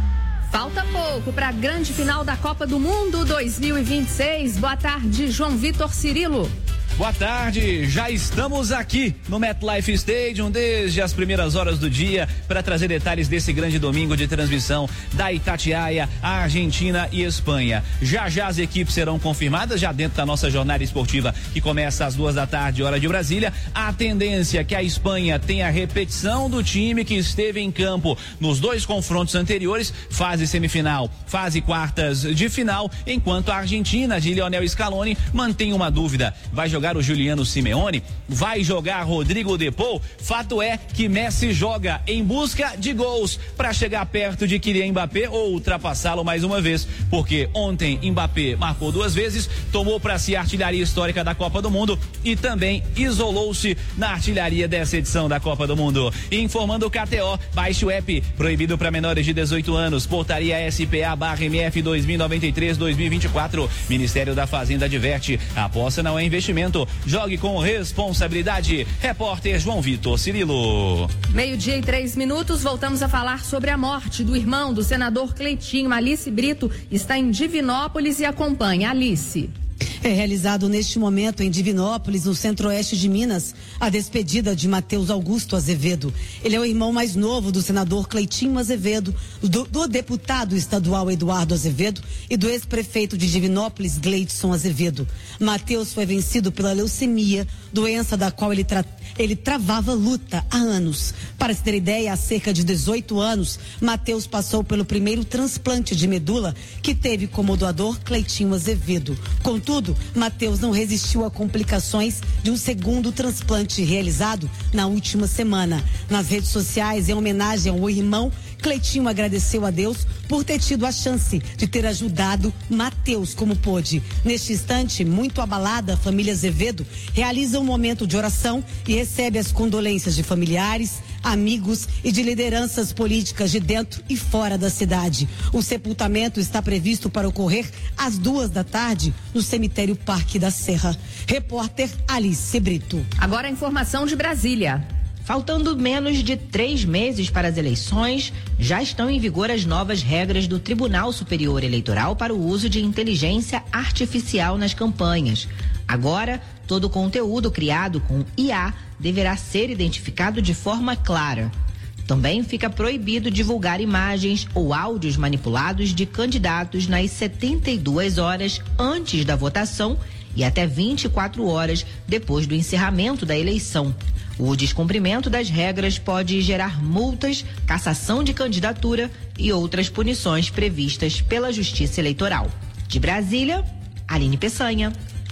Falta pouco para a grande final da Copa do Mundo dois mil e vinte e seis. Boa tarde, João Vitor Cirilo. Boa tarde, já estamos aqui no MetLife Stadium desde as primeiras horas do dia para trazer detalhes desse grande domingo de transmissão da Itatiaia, Argentina e Espanha. Já já as equipes serão confirmadas, já dentro da nossa jornada esportiva que começa às duas da tarde, hora de Brasília. A tendência é que a Espanha tenha a repetição do time que esteve em campo nos dois confrontos anteriores, fase semifinal, fase quartas de final, enquanto a Argentina de Lionel Scaloni mantém uma dúvida, vai jogar o Juliano Simeone, vai jogar Rodrigo De Paul. Fato é que Messi joga em busca de gols para chegar perto de Kylian Mbappé ou ultrapassá-lo mais uma vez, porque ontem Mbappé marcou duas vezes, tomou para si a artilharia histórica da Copa do Mundo e também isolou-se na artilharia dessa edição da Copa do Mundo. E informando o K T O, baixe o app, proibido para menores de dezoito anos, portaria S P A barra M F dois mil e noventa e três, dois mil e vinte e quatro. Ministério da Fazenda adverte, a aposta não é investimento. Jogue com responsabilidade. Repórter João Vitor Cirilo. Meio-dia e três minutos, voltamos a falar sobre a morte do irmão do senador Cleitinho. Alice Brito está em Divinópolis e acompanha. Alice. É realizado neste momento em Divinópolis, no centro-oeste de Minas, a despedida de Matheus Augusto Azevedo. Ele é o irmão mais novo do senador Cleitinho Azevedo, do, do deputado estadual Eduardo Azevedo e do ex-prefeito de Divinópolis, Gleidson Azevedo. Matheus foi vencido pela leucemia, doença da qual ele, tra ele travava luta há anos. Para se ter ideia, há cerca de dezoito anos, Matheus passou pelo primeiro transplante de medula que teve como doador Cleitinho Azevedo. Contudo, Matheus não resistiu a complicações de um segundo transplante realizado na última semana. Nas redes sociais, em homenagem ao irmão, Cleitinho agradeceu a Deus por ter tido a chance de ter ajudado Matheus como pôde. Neste instante, muito abalada, a família Azevedo realiza um momento de oração e recebe as condolências de familiares, amigos e de lideranças políticas de dentro e fora da cidade. O sepultamento está previsto para ocorrer às duas da tarde no cemitério Parque da Serra. Repórter Alice Brito. Agora a informação de Brasília. Faltando menos de três meses para as eleições, já estão em vigor as novas regras do Tribunal Superior Eleitoral para o uso de inteligência artificial nas campanhas. Agora, todo o conteúdo criado com I A deverá ser identificado de forma clara. Também fica proibido divulgar imagens ou áudios manipulados de candidatos nas setenta e duas horas antes da votação e até vinte e quatro horas depois do encerramento da eleição. O descumprimento das regras pode gerar multas, cassação de candidatura e outras punições previstas pela Justiça Eleitoral. De Brasília, Aline Peçanha.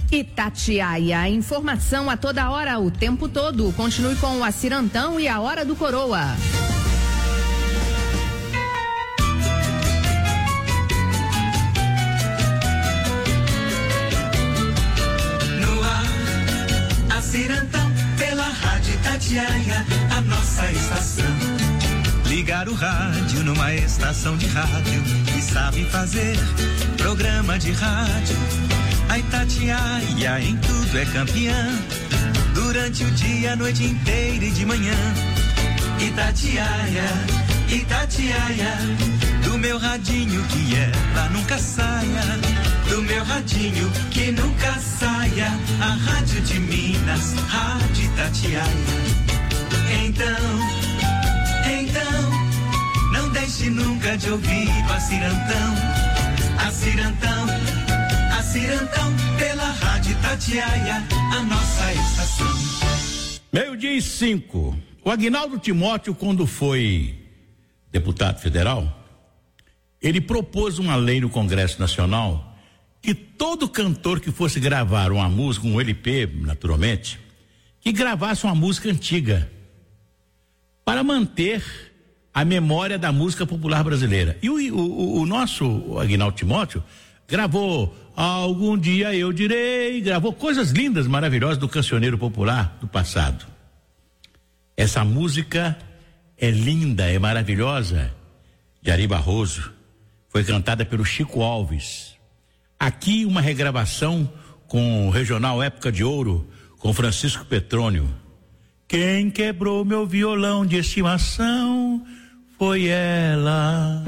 Itatiaia, informação a toda hora, o tempo todo. Continue com o Acirantão e a Hora do Coroa. Itatiaia, a nossa estação. Ligar o rádio numa estação de rádio e sabe fazer programa de rádio. A Itatiaia em tudo é campeã, durante o dia, a noite inteira e de manhã. Itatiaia, Itatiaia, do meu radinho que ela nunca saia, do meu radinho que nunca saia, a rádio de Minas, Rádio Itatiaia. Então, então, não deixe nunca de ouvir a Cirantão, a Cirantão, a Cirantão, pela Rádio Itatiaia, a nossa estação. Meio-dia e cinco. O Aguinaldo Timóteo, quando foi deputado federal, ele propôs uma lei no Congresso Nacional que todo cantor que fosse gravar uma música, um L P, naturalmente, que gravasse uma música antiga, para manter a memória da música popular brasileira. E o, o, o nosso Aguinaldo Timóteo gravou Algum Dia Eu Direi, gravou coisas lindas, maravilhosas do cancioneiro popular do passado. Essa música é linda, é maravilhosa, de Ari Barroso, foi cantada pelo Chico Alves. Aqui uma regravação com o Regional Época de Ouro, com Francisco Petrônio. Quem quebrou meu violão de estimação foi ela.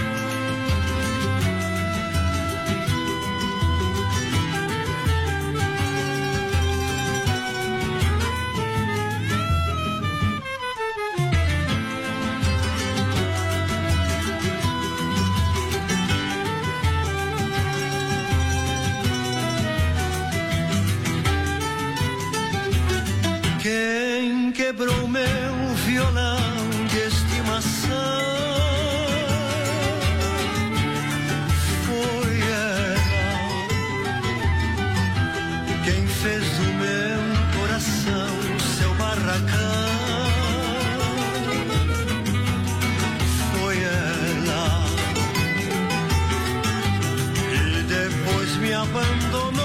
Quem quebrou meu violão de estimação foi ela. Quem fez do meu coração seu barracão foi ela. E depois me abandonou.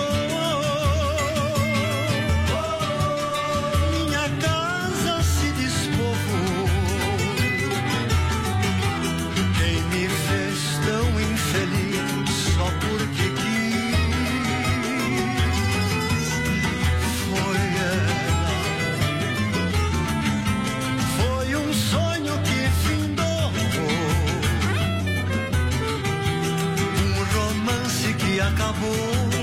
Acabou.